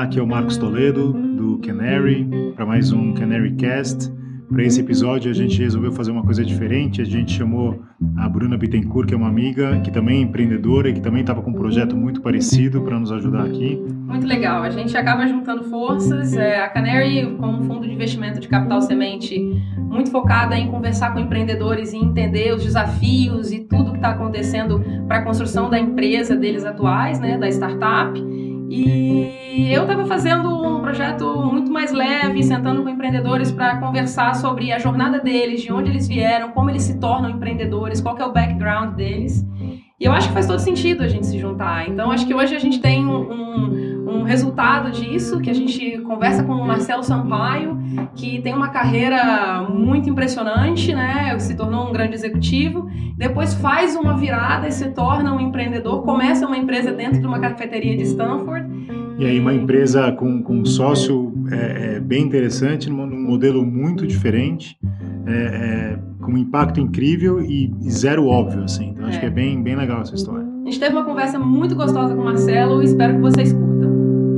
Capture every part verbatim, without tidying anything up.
Olá, aqui é o Marcos Toledo, do Canary, para mais um Canary Cast. Para esse episódio a gente resolveu fazer uma coisa diferente, a gente chamou a Bruna Bittencourt, que é uma amiga, que também é empreendedora e que também estava com um projeto muito parecido para nos ajudar aqui. Muito legal, a gente acaba juntando forças, é, a Canary, como um fundo de investimento de capital semente, muito focada em conversar com empreendedores e entender os desafios e tudo que está acontecendo para a construção da empresa deles atuais, né, da startup. E eu estava fazendo um projeto muito mais leve, sentando com empreendedores para conversar sobre a jornada deles, de onde eles vieram, como eles se tornam empreendedores, qual que é o background deles. E eu acho que faz todo sentido a gente se juntar. Então, acho que hoje a gente tem um, um, um resultado disso, que a gente conversa com o Marcelo Sampaio, que tem uma carreira muito impressionante, né? Se tornou um grande executivo, depois faz uma virada e se torna um empreendedor, começa uma empresa dentro de uma cafeteria de Stanford. E aí uma empresa com, com um sócio é, é, bem interessante, num, num modelo muito diferente, é, é, com um impacto incrível e, e zero óbvio, assim. Então acho é. que é bem, bem legal essa história. A gente teve uma conversa muito gostosa com o Marcelo e espero que vocês curtam.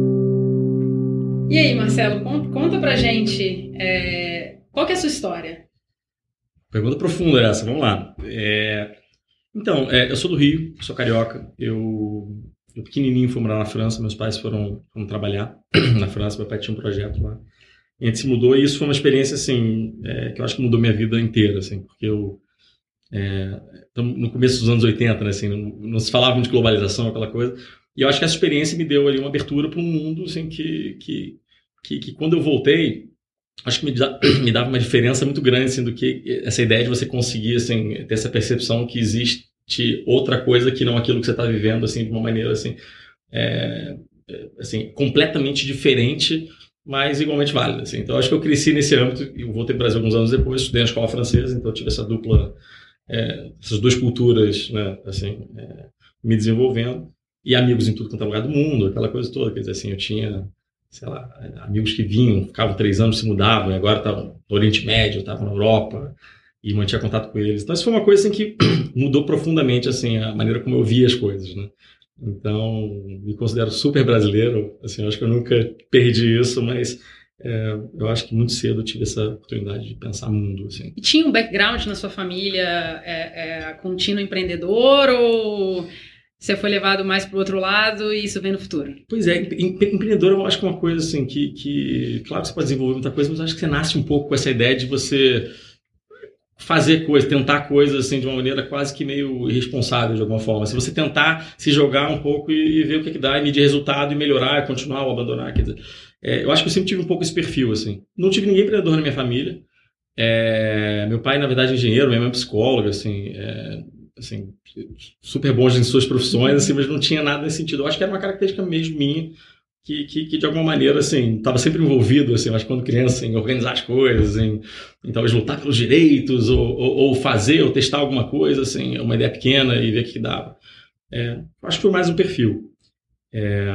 E aí, Marcelo, conta pra gente é, qual que é a sua história? Pergunta profunda essa, vamos lá. É, então, é, eu sou do Rio, sou carioca, eu... Eu pequenininho fui morar na França, meus pais foram, foram trabalhar na França, meu pai tinha um projeto lá. E a gente se mudou e isso foi uma experiência, assim, é, que eu acho que mudou minha vida inteira, assim, porque eu... É, no começo dos anos oitenta, né, assim, não, não se falava muito de globalização, aquela coisa, e eu acho que essa experiência me deu ali uma abertura para um mundo, assim, que, que, que, que quando eu voltei, acho que me, da, me dava uma diferença muito grande, assim, do que essa ideia de você conseguir, assim, ter essa percepção que existe outra coisa que não aquilo que você está vivendo, assim, de uma maneira, assim, é, assim, completamente diferente, mas igualmente válida, assim. Então, acho que eu cresci nesse âmbito e voltei para o Brasil alguns anos depois, estudei na escola francesa, então eu tive essa dupla, é, essas duas culturas, né, assim, é, me desenvolvendo, e amigos em tudo quanto é lugar do mundo, aquela coisa toda, quer dizer, assim, eu tinha, sei lá, amigos que vinham, ficavam três anos, se mudavam, e agora estavam no Oriente Médio, estavam na Europa, e mantinha contato com eles. Então, isso foi uma coisa assim, que mudou profundamente assim, a maneira como eu via as coisas, né? Então, me considero super brasileiro. Assim, eu acho que eu nunca perdi isso, mas é, eu acho que muito cedo eu tive essa oportunidade de pensar mundo. Assim. E tinha um background na sua família é, é, contínuo empreendedor ou você foi levado mais para o outro lado e isso vem no futuro? Pois é, empreendedor eu acho que é uma coisa assim que, que... Claro que você pode desenvolver muita coisa, mas eu acho que você nasce um pouco com essa ideia de você... fazer coisas, tentar coisas assim de uma maneira quase que meio irresponsável de alguma forma. Se você tentar se jogar um pouco e, e ver o que, que dá, e medir resultado e melhorar, e continuar ou abandonar. Quer dizer, é, eu acho que eu sempre tive um pouco esse perfil, assim. Não tive ninguém empreendedor na minha família. É, meu pai, na verdade, é engenheiro, minha mãe é psicóloga, assim, é, assim, super bons em suas profissões, assim, mas não tinha nada nesse sentido. Eu acho que era uma característica mesmo minha, Que, que, que de alguma maneira, assim, estava sempre envolvido, assim, mas quando criança, em organizar as coisas, em, em talvez lutar pelos direitos, ou, ou, ou fazer, ou testar alguma coisa, assim, uma ideia pequena e ver o que, que dava. É, acho que foi mais um perfil. É,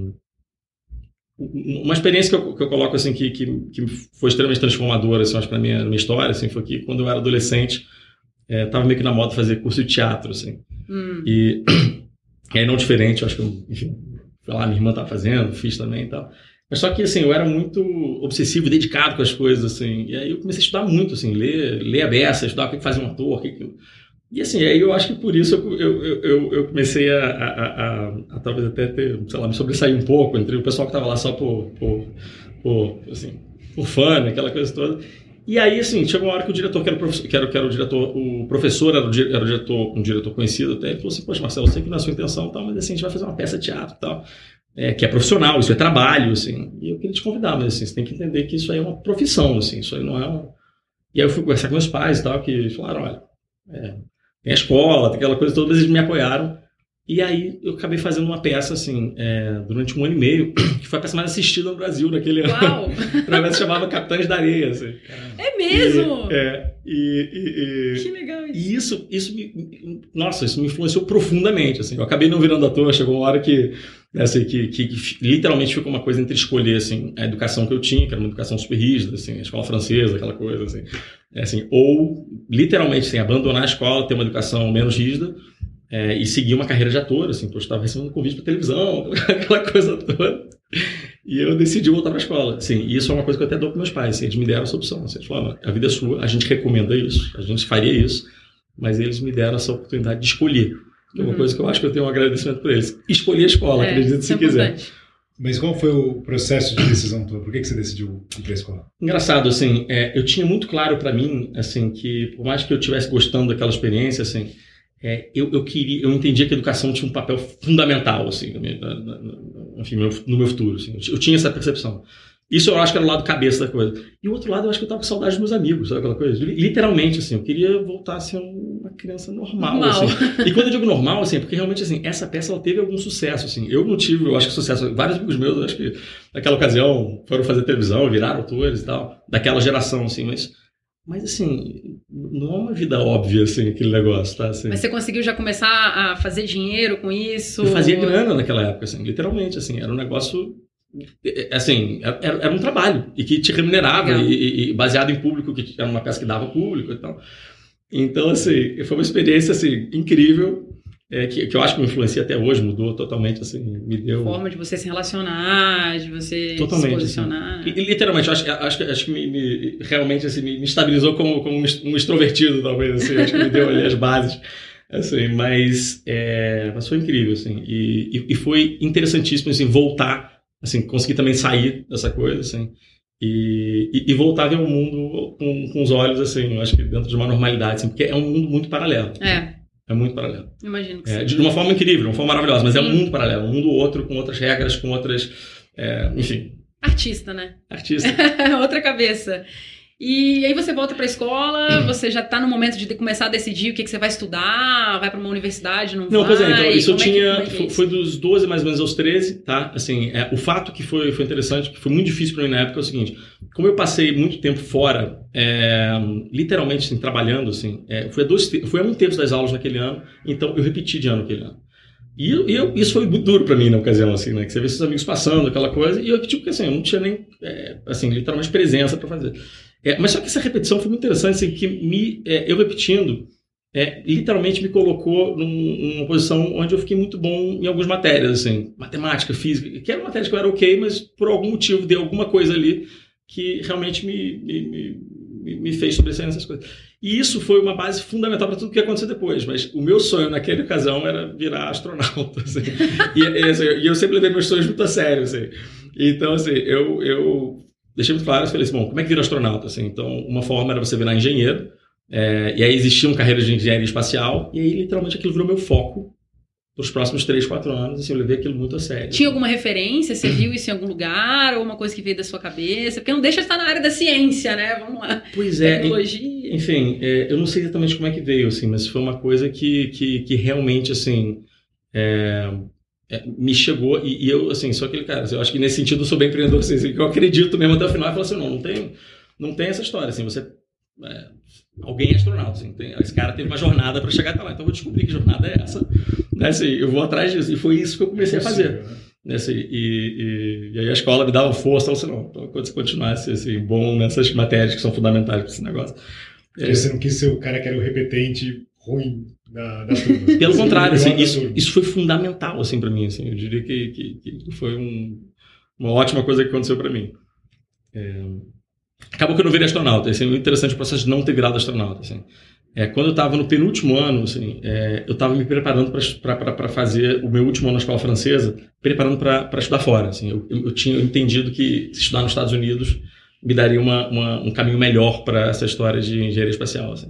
uma experiência que eu, que eu coloco, assim, que, que, que foi extremamente transformadora, assim, acho que na minha, na minha história, assim, foi que quando eu era adolescente, estava é, meio que na moda fazer curso de teatro, assim. Hum. E, e aí não diferente, acho que, eu, enfim... Foi lá, minha irmã estava fazendo, fiz também e tal. Mas só que, assim, eu era muito obsessivo e dedicado com as coisas, assim. E aí eu comecei a estudar muito, assim, ler, ler a beça, estudar o que faz um ator, o que que... E, assim, aí eu acho que por isso eu, eu, eu, eu comecei a, a, a, a, a talvez até ter, sei lá, me sobressair um pouco entre o pessoal que estava lá só por, por, por, assim, por fã, né, aquela coisa toda. E aí, assim, chegou uma hora que o diretor, que era o, professor, que era, que era o diretor, o professor era o, era o diretor, um diretor conhecido até, ele falou assim, poxa, Marcelo, eu sei que não é a sua intenção, tal, mas assim, a gente vai fazer uma peça de teatro e tal, é, que é profissional, isso é trabalho, assim, e eu queria te convidar, mas assim, você tem que entender que isso aí é uma profissão, assim, isso aí não é um... E aí eu fui conversar com meus pais e tal, que falaram, olha, é, tem a escola, tem aquela coisa toda, eles me apoiaram. E aí eu acabei fazendo uma peça, assim, é, durante um ano e meio, que foi a peça mais assistida no Brasil naquele ano. Uma peça chamava Capitães da Areia, assim. É mesmo? E, é, e, e, e, que legal isso. E isso, isso me, nossa, isso me influenciou profundamente, assim. Eu acabei não virando ator, chegou uma hora que, assim, que, que, que literalmente ficou uma coisa entre escolher, assim, a educação que eu tinha, que era uma educação super rígida, assim, a escola francesa, aquela coisa, assim. É, assim, ou, literalmente, assim, abandonar a escola, ter uma educação menos rígida, É, e seguir uma carreira de ator, assim, porque eu estava recebendo um convite para televisão, aquela coisa toda. E eu decidi voltar para a escola. Assim, e isso é uma coisa que eu até dou para meus pais. Assim, eles me deram essa opção. Assim, eles falaram, a vida é sua, a gente recomenda isso, a gente faria isso, mas eles me deram essa oportunidade de escolher. Que é uma uhum. coisa que eu acho que eu tenho um agradecimento por eles. Escolher a escola, é, acredito se é quiser. Importante. Mas qual foi o processo de decisão tua? Por que, que você decidiu ir para a escola? Engraçado, assim, é, eu tinha muito claro para mim, assim, que por mais que eu estivesse gostando daquela experiência, assim, é, eu, eu queria, eu entendia que a educação tinha um papel fundamental, assim, no meu, enfim, no meu futuro, assim, eu tinha essa percepção. Isso eu acho que era o lado cabeça da coisa. E o outro lado, eu acho que eu estava com saudade dos meus amigos, sabe aquela coisa? Literalmente, assim, eu queria voltar a ser uma criança normal, normal. Assim. E quando eu digo normal, assim, é porque realmente, assim, essa peça, ela teve algum sucesso, assim. Eu não tive, eu acho que sucesso. Vários amigos meus, eu acho que naquela ocasião foram fazer televisão, viraram autores e tal, daquela geração, assim, mas... Mas, assim, não é uma vida óbvia, assim, aquele negócio, tá? Assim, mas você conseguiu já começar a fazer dinheiro com isso? Eu fazia grana naquela época, assim, literalmente, assim, era um negócio... Assim, era, era um trabalho e que te remunerava e, e baseado em público, que era uma peça que dava público e tal. Então, assim, foi uma experiência, assim, incrível, é, que, que eu acho que me influencia até hoje, mudou totalmente, assim, me deu... Forma de você se relacionar, de você totalmente, se posicionar. Assim. E, literalmente, eu acho, acho, acho que me, me, realmente, assim, me, me estabilizou como, como um extrovertido, talvez, assim, acho que me deu ali as bases. Assim, mas, é, mas foi incrível, assim, e, e, e foi interessantíssimo, assim, voltar, assim, conseguir também sair dessa coisa, assim, e, e, e voltar a ver o mundo com, com os olhos, assim, eu acho que dentro de uma normalidade, assim, porque é um mundo muito paralelo. É. É muito paralelo. Imagino que é, sim. De uma forma incrível, de uma forma maravilhosa, mas sim. É um mundo paralelo, um mundo outro, com outras regras, com outras, é, enfim. Artista, né? Artista. Outra cabeça. E aí você volta para a escola, você já está no momento de começar a decidir o que, que você vai estudar, vai para uma universidade, não, não vai? Não, pois é, então, isso eu como tinha, é que, é que foi, foi dos doze mais ou menos aos treze, tá? Assim, é, o fato que foi, foi interessante, que foi muito difícil para mim na época é o seguinte, como eu passei muito tempo fora, é, literalmente assim, trabalhando, assim, é, foi, a dois, foi a um terço das aulas naquele ano, então eu repeti de ano aquele ano. E eu, eu, isso foi muito duro pra mim na ocasião, assim, né? Que você vê seus amigos passando, aquela coisa, e eu, tipo, que assim, eu não tinha nem, é, assim, literalmente presença pra fazer. É, mas só que essa repetição foi muito interessante, assim, que me, é, eu repetindo, é, literalmente me colocou num, numa posição onde eu fiquei muito bom em algumas matérias, assim, matemática, física, que eram matérias que eu era ok, mas por algum motivo deu alguma coisa ali que realmente me, me, me, me fez sobressair nessas coisas. E isso foi uma base fundamental para tudo que aconteceu depois, mas o meu sonho naquela ocasião era virar astronauta, assim. e, e, assim, e eu sempre levei meus sonhos muito a sério, assim. Então, assim, eu... eu deixei muito claro, eu falei assim, bom, como é que vira astronauta? Assim, então, uma forma era você virar engenheiro, é, e aí existiam carreiras de engenharia espacial, e aí, literalmente, aquilo virou meu foco para os próximos três, quatro anos, assim, eu levei aquilo muito a sério. Tinha alguma referência? Você viu isso em algum lugar? Ou uma coisa que veio da sua cabeça? Porque não deixa de estar na área da ciência, né? Vamos lá. Pois é. Tecnologia. Enfim, é, eu não sei exatamente como é que veio, assim, mas foi uma coisa que, que, que realmente, assim... É, É, me chegou, e, e eu, assim, sou aquele cara, assim, eu acho que nesse sentido eu sou bem empreendedor, assim, assim, eu acredito mesmo até o final, e falo assim, não, não tem, não tem essa história, assim, você, é, alguém é astronauta, assim, tem, esse cara teve uma jornada para chegar até lá, então eu vou descobrir que jornada é essa, né, assim, eu vou atrás disso, e foi isso que eu comecei a fazer, né, assim, e, e, e aí a escola me dava força, eu falei assim, não, então, quando você continuasse, assim, bom nessas matérias que são fundamentais para esse negócio. Porque é, você não quis ser o cara que era o repetente ruim da, da turma. Pelo contrário, assim, isso, isso foi fundamental, assim, para mim, assim, eu diria que, que, que foi um, uma ótima coisa que aconteceu para mim. É, acabou que eu não virei astronauta, assim, o interessante é o processo de não ter virado astronauta, assim. É, quando eu estava no penúltimo ano, assim, é, eu estava me preparando para fazer o meu último ano na escola francesa, preparando para estudar fora, assim, eu, eu tinha entendido que estudar nos Estados Unidos me daria uma, uma, um caminho melhor para essa história de engenharia espacial, assim.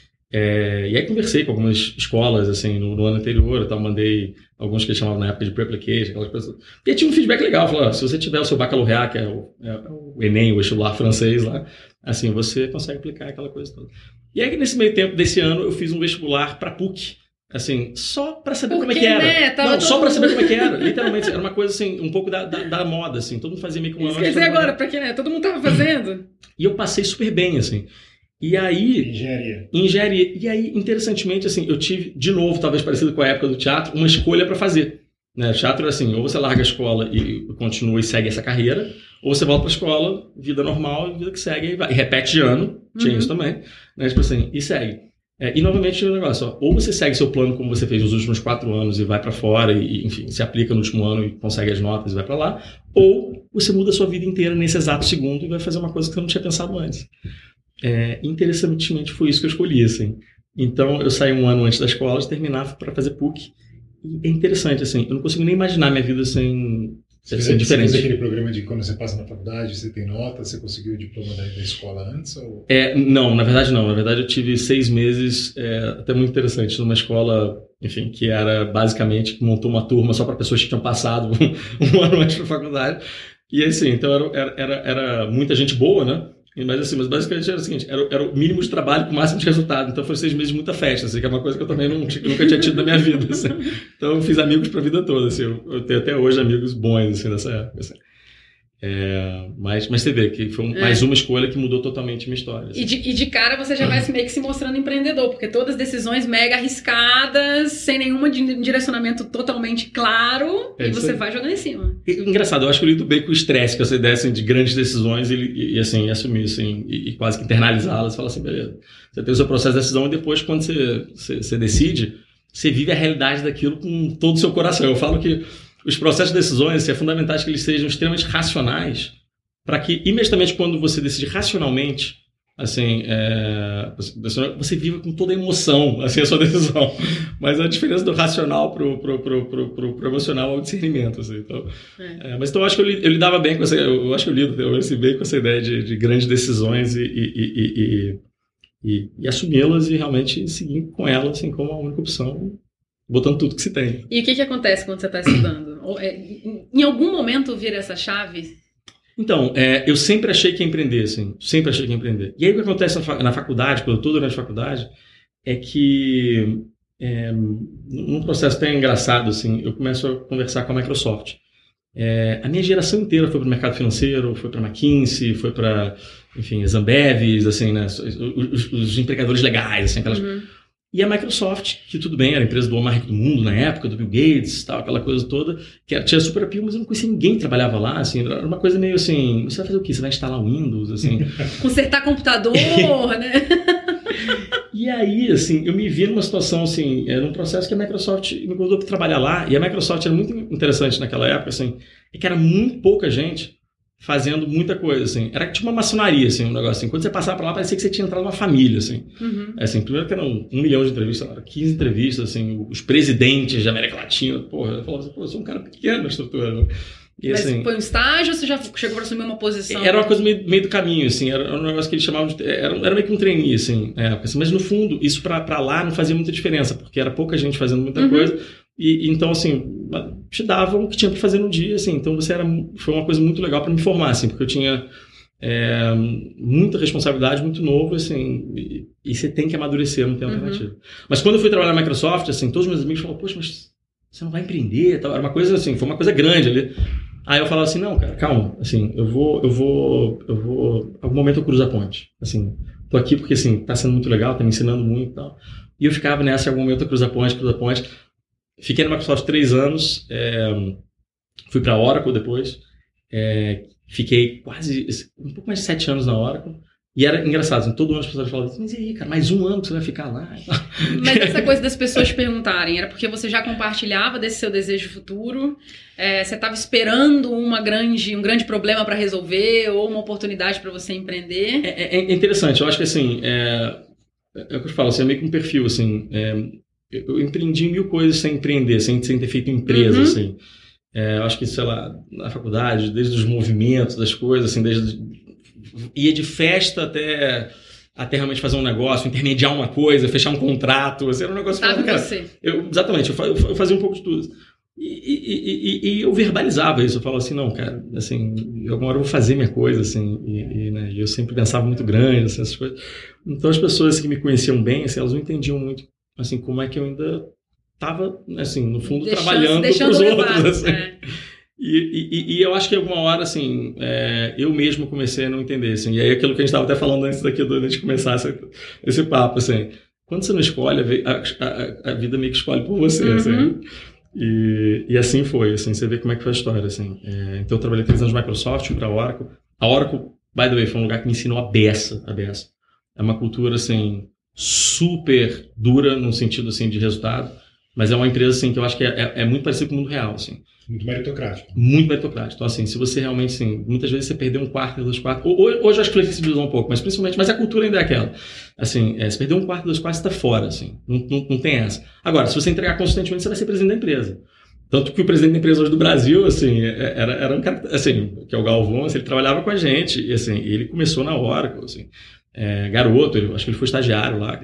É, e aí conversei com algumas escolas, assim, no, no ano anterior, eu tava, mandei alguns que eles chamavam na época de pre-application, aquelas coisas. E aí tinha um feedback legal, falou, se você tiver o seu baccalaureat, que é o, é o Enem, o vestibular francês lá, assim, você consegue aplicar aquela coisa toda. E aí nesse meio tempo desse ano eu fiz um vestibular para P U C, assim, só para saber Por como que, é que era. Né? Não, só para saber como é que era, literalmente, era uma coisa assim, um pouco da, da, da moda, assim, todo mundo fazia meio que uma... Quer dizer agora, para que, né? Todo mundo tava fazendo. E eu passei super bem, assim. E aí... Engenharia. Engenharia. E aí, interessantemente, assim, eu tive, de novo, talvez parecido com a época do teatro, uma escolha para fazer. Né? O teatro era assim, ou você larga a escola e continua e segue essa carreira, ou você volta para a escola, vida normal, vida que segue, e, vai. E repete de ano, tinha uhum. isso também, né? Tipo assim, e segue. É, e novamente o negócio, ó, ou você segue seu plano como você fez nos últimos quatro anos e vai para fora e, enfim, se aplica no último ano e consegue as notas e vai para lá, ou você muda a sua vida inteira nesse exato segundo e vai fazer uma coisa que você não tinha pensado antes. É, interessantemente foi isso que eu escolhi, assim. Então eu saí um ano antes da escola de terminar para fazer P U C. E é interessante, assim, eu não consigo nem imaginar minha vida sem... Você fez, diferente. Você fez aquele programa de quando você passa na faculdade, você tem nota, você conseguiu o diploma da, da escola antes? Ou... É, não, na verdade não. Na verdade eu tive seis meses, é, até muito interessante, numa escola, enfim, que era basicamente, que montou uma turma só para pessoas que tinham passado um, um ano antes da faculdade. E assim, então era, era, era muita gente boa, né? Mas assim, mas basicamente era o seguinte, era, era o mínimo de trabalho com o máximo de resultado. Então foi seis meses de muita festa, assim, que é uma coisa que eu também não, nunca tinha tido na minha vida. Assim. Então eu fiz amigos para a vida toda. Assim, eu, eu tenho até hoje amigos bons assim, nessa época. Assim. É, mas, mas você vê que foi um, é. mais uma escolha que mudou totalmente a minha história. Assim. E, de, e de cara você já vai se meio que se mostrando empreendedor, porque todas as decisões mega arriscadas, sem nenhum direcionamento totalmente claro, é, e você vai jogando em cima. E, engraçado, eu acho que eu lido bem com o estresse, com essa ideia assim, de grandes decisões e, e, e assim, assumir assim, e, e quase que internalizá-las. Fala assim, beleza, você tem o seu processo de decisão e depois quando você, você, você decide, você vive a realidade daquilo com todo o seu coração. Eu falo que os processos de decisões, é fundamental que eles sejam extremamente racionais para que, imediatamente, quando você decide racionalmente, assim, é, você viva com toda a emoção, assim, a sua decisão. Mas a diferença do racional pro, pro, pro, pro, pro, pro emocional é o discernimento, assim. Então, é. É, mas então eu acho que eu, eu lidava bem com essa, eu acho que eu lido eu, assim, bem com essa ideia de, de grandes decisões e, e, e, e, e, e assumi-las e realmente seguir com elas, assim, como a única opção, botando tudo que se tem. E o que, que acontece quando você está estudando? Em algum momento vira essa chave? Então, é, eu sempre achei que ia empreender, assim, sempre achei que ia empreender. E aí o que acontece na, na faculdade, quando eu estou durante a faculdade, é que é, num processo até engraçado, assim, eu começo a conversar com a Microsoft. É, a minha geração inteira foi para o mercado financeiro, foi para a McKinsey, foi para, enfim, as Ambevs, assim, né, os, os, os empregadores legais, assim, aquelas... Uhum. E a Microsoft, que tudo bem, era a empresa do homem mais rico do mundo na época, do Bill Gates, tal, aquela coisa toda, que era, tinha super appeal, mas eu não conhecia ninguém que trabalhava lá, assim, era uma coisa meio assim, você vai fazer o quê? Você vai instalar o Windows, assim? Consertar computador, né? E aí, assim, eu me vi numa situação, assim, era um processo que a Microsoft me convidou para trabalhar lá, e a Microsoft era muito interessante naquela época, assim, é que era muito pouca gente fazendo muita coisa, assim. Era tipo uma maçonaria, assim, um negócio assim. Quando você passava pra lá, parecia que você tinha entrado numa família, assim. Uhum. Assim, primeiro que eram um milhão de entrevistas, quinze entrevistas, assim, os presidentes da América Latina, porra, eu falava assim, pô, eu sou um cara pequeno na estrutura, né? E, mas assim, foi um estágio ou você já chegou para assumir uma posição? Era uma coisa meio, meio do caminho, assim, era um negócio que eles chamavam de... Era, era meio que um trainee, assim, na época, assim, mas no fundo, isso pra, pra lá não fazia muita diferença, porque era pouca gente fazendo muita uhum. coisa, e então, assim, te davam o que tinha para fazer no dia, assim, então você era, foi uma coisa muito legal para me formar, assim, porque eu tinha é, muita responsabilidade, muito novo, assim, e, e você tem que amadurecer, não tem alternativa. Uhum. Mas quando eu fui trabalhar na Microsoft, assim, todos os meus amigos falaram, poxa, mas você não vai empreender, tal. Era uma coisa assim, foi uma coisa grande ali. Aí eu falava assim, não, cara, calma, assim, eu vou, eu vou, eu vou, algum momento eu cruzo a ponte, assim, tô aqui porque, assim, tá sendo muito legal, tá me ensinando muito e tal. E eu ficava nessa, em algum momento eu cruzo a ponte, cruzo a ponte. Fiquei na Microsoft três anos, é, fui para a Oracle depois, é, fiquei quase, um pouco mais de sete anos na Oracle, e era engraçado, assim, todo ano as pessoas falavam, mas e aí, cara, mais um ano que você vai ficar lá? Mas essa coisa das pessoas te perguntarem, era porque você já compartilhava desse seu desejo futuro, é, você estava esperando uma grande, um grande problema para resolver, ou uma oportunidade para você empreender? É, é, é interessante, eu acho que assim, é, é o que eu falo, assim, é meio que um perfil, assim, é, eu empreendi mil coisas sem empreender, sem, sem ter feito empresa, uhum. assim. É, eu acho que, sei lá, na faculdade, desde os movimentos, das coisas, assim, desde... Ia de festa até, até realmente fazer um negócio, intermediar uma coisa, fechar um contrato, assim, era um negócio... Sabe cara, você. Eu, exatamente, eu, eu fazia um pouco de tudo. E, e, e, e eu verbalizava isso, eu falava assim, não, cara, assim, alguma hora eu vou fazer minha coisa, assim, e, e né, eu sempre pensava muito grande, assim, essas coisas. Então as pessoas que me conheciam bem, assim, elas não entendiam muito assim, como é que eu ainda estava, assim, no fundo, deixando, trabalhando para os outros, assim. É. E, e, e eu acho que alguma hora, assim, é, eu mesmo comecei a não entender, assim, e aí aquilo que a gente estava até falando antes daqui, antes de começar esse, esse papo, assim, quando você não escolhe, a, a, a vida meio que escolhe por você, uhum. assim, e, e assim foi, assim, você vê como é que foi a história, assim. É, então eu trabalhei três anos na Microsoft, fui para a Oracle. A Oracle, by the way, foi um lugar que me ensinou a beça, a beça. É uma cultura, assim, super dura no sentido assim de resultado, mas é uma empresa assim que eu acho que é, é, é muito parecido com o mundo real, assim. Muito meritocrático. Muito meritocrático. Então, assim, se você realmente, assim, muitas vezes você perdeu um quarto, dois quartos. Hoje eu acho que flexibilizou um pouco, mas principalmente, mas a cultura ainda é aquela. Assim, é, se perder um quarto, dois quartos, você está fora, assim. Não, não, não tem essa. Agora, se você entregar consistentemente, você vai ser presidente da empresa. Tanto que o presidente da empresa hoje do Brasil, assim, era, era um cara, assim, que é o Galvão, assim, ele trabalhava com a gente, e assim, ele começou na Oracle, assim, é, garoto, ele, acho que ele foi estagiário lá.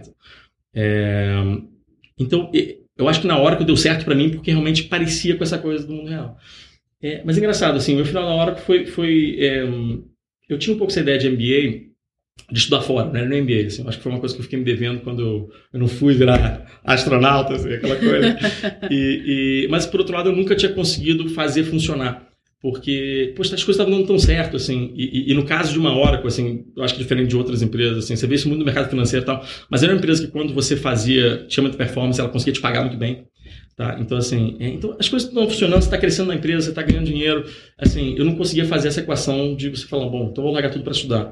É, então, eu acho que na Oracle deu certo para mim, porque realmente parecia com essa coisa do mundo real. É, mas é engraçado, assim, o meu final na Oracle foi... foi é, eu tinha um pouco essa ideia de M B A, de estudar fora, né? No M B A, assim, acho que foi uma coisa que eu fiquei me devendo quando eu, eu não fui virar astronauta, assim, aquela coisa. E, e, mas, por outro lado, eu nunca tinha conseguido fazer funcionar. Porque, poxa, as coisas estavam dando tão certo, assim, e, e, e no caso de uma Oracle, assim, eu acho que diferente de outras empresas, assim, você vê isso muito no mercado financeiro e tal, mas era uma empresa que quando você fazia, tinha muita performance, ela conseguia te pagar muito bem, tá? Então, assim, é, então as coisas estão funcionando, você está crescendo na empresa, você está ganhando dinheiro, assim, eu não conseguia fazer essa equação de você falar, bom, então vou largar tudo para estudar.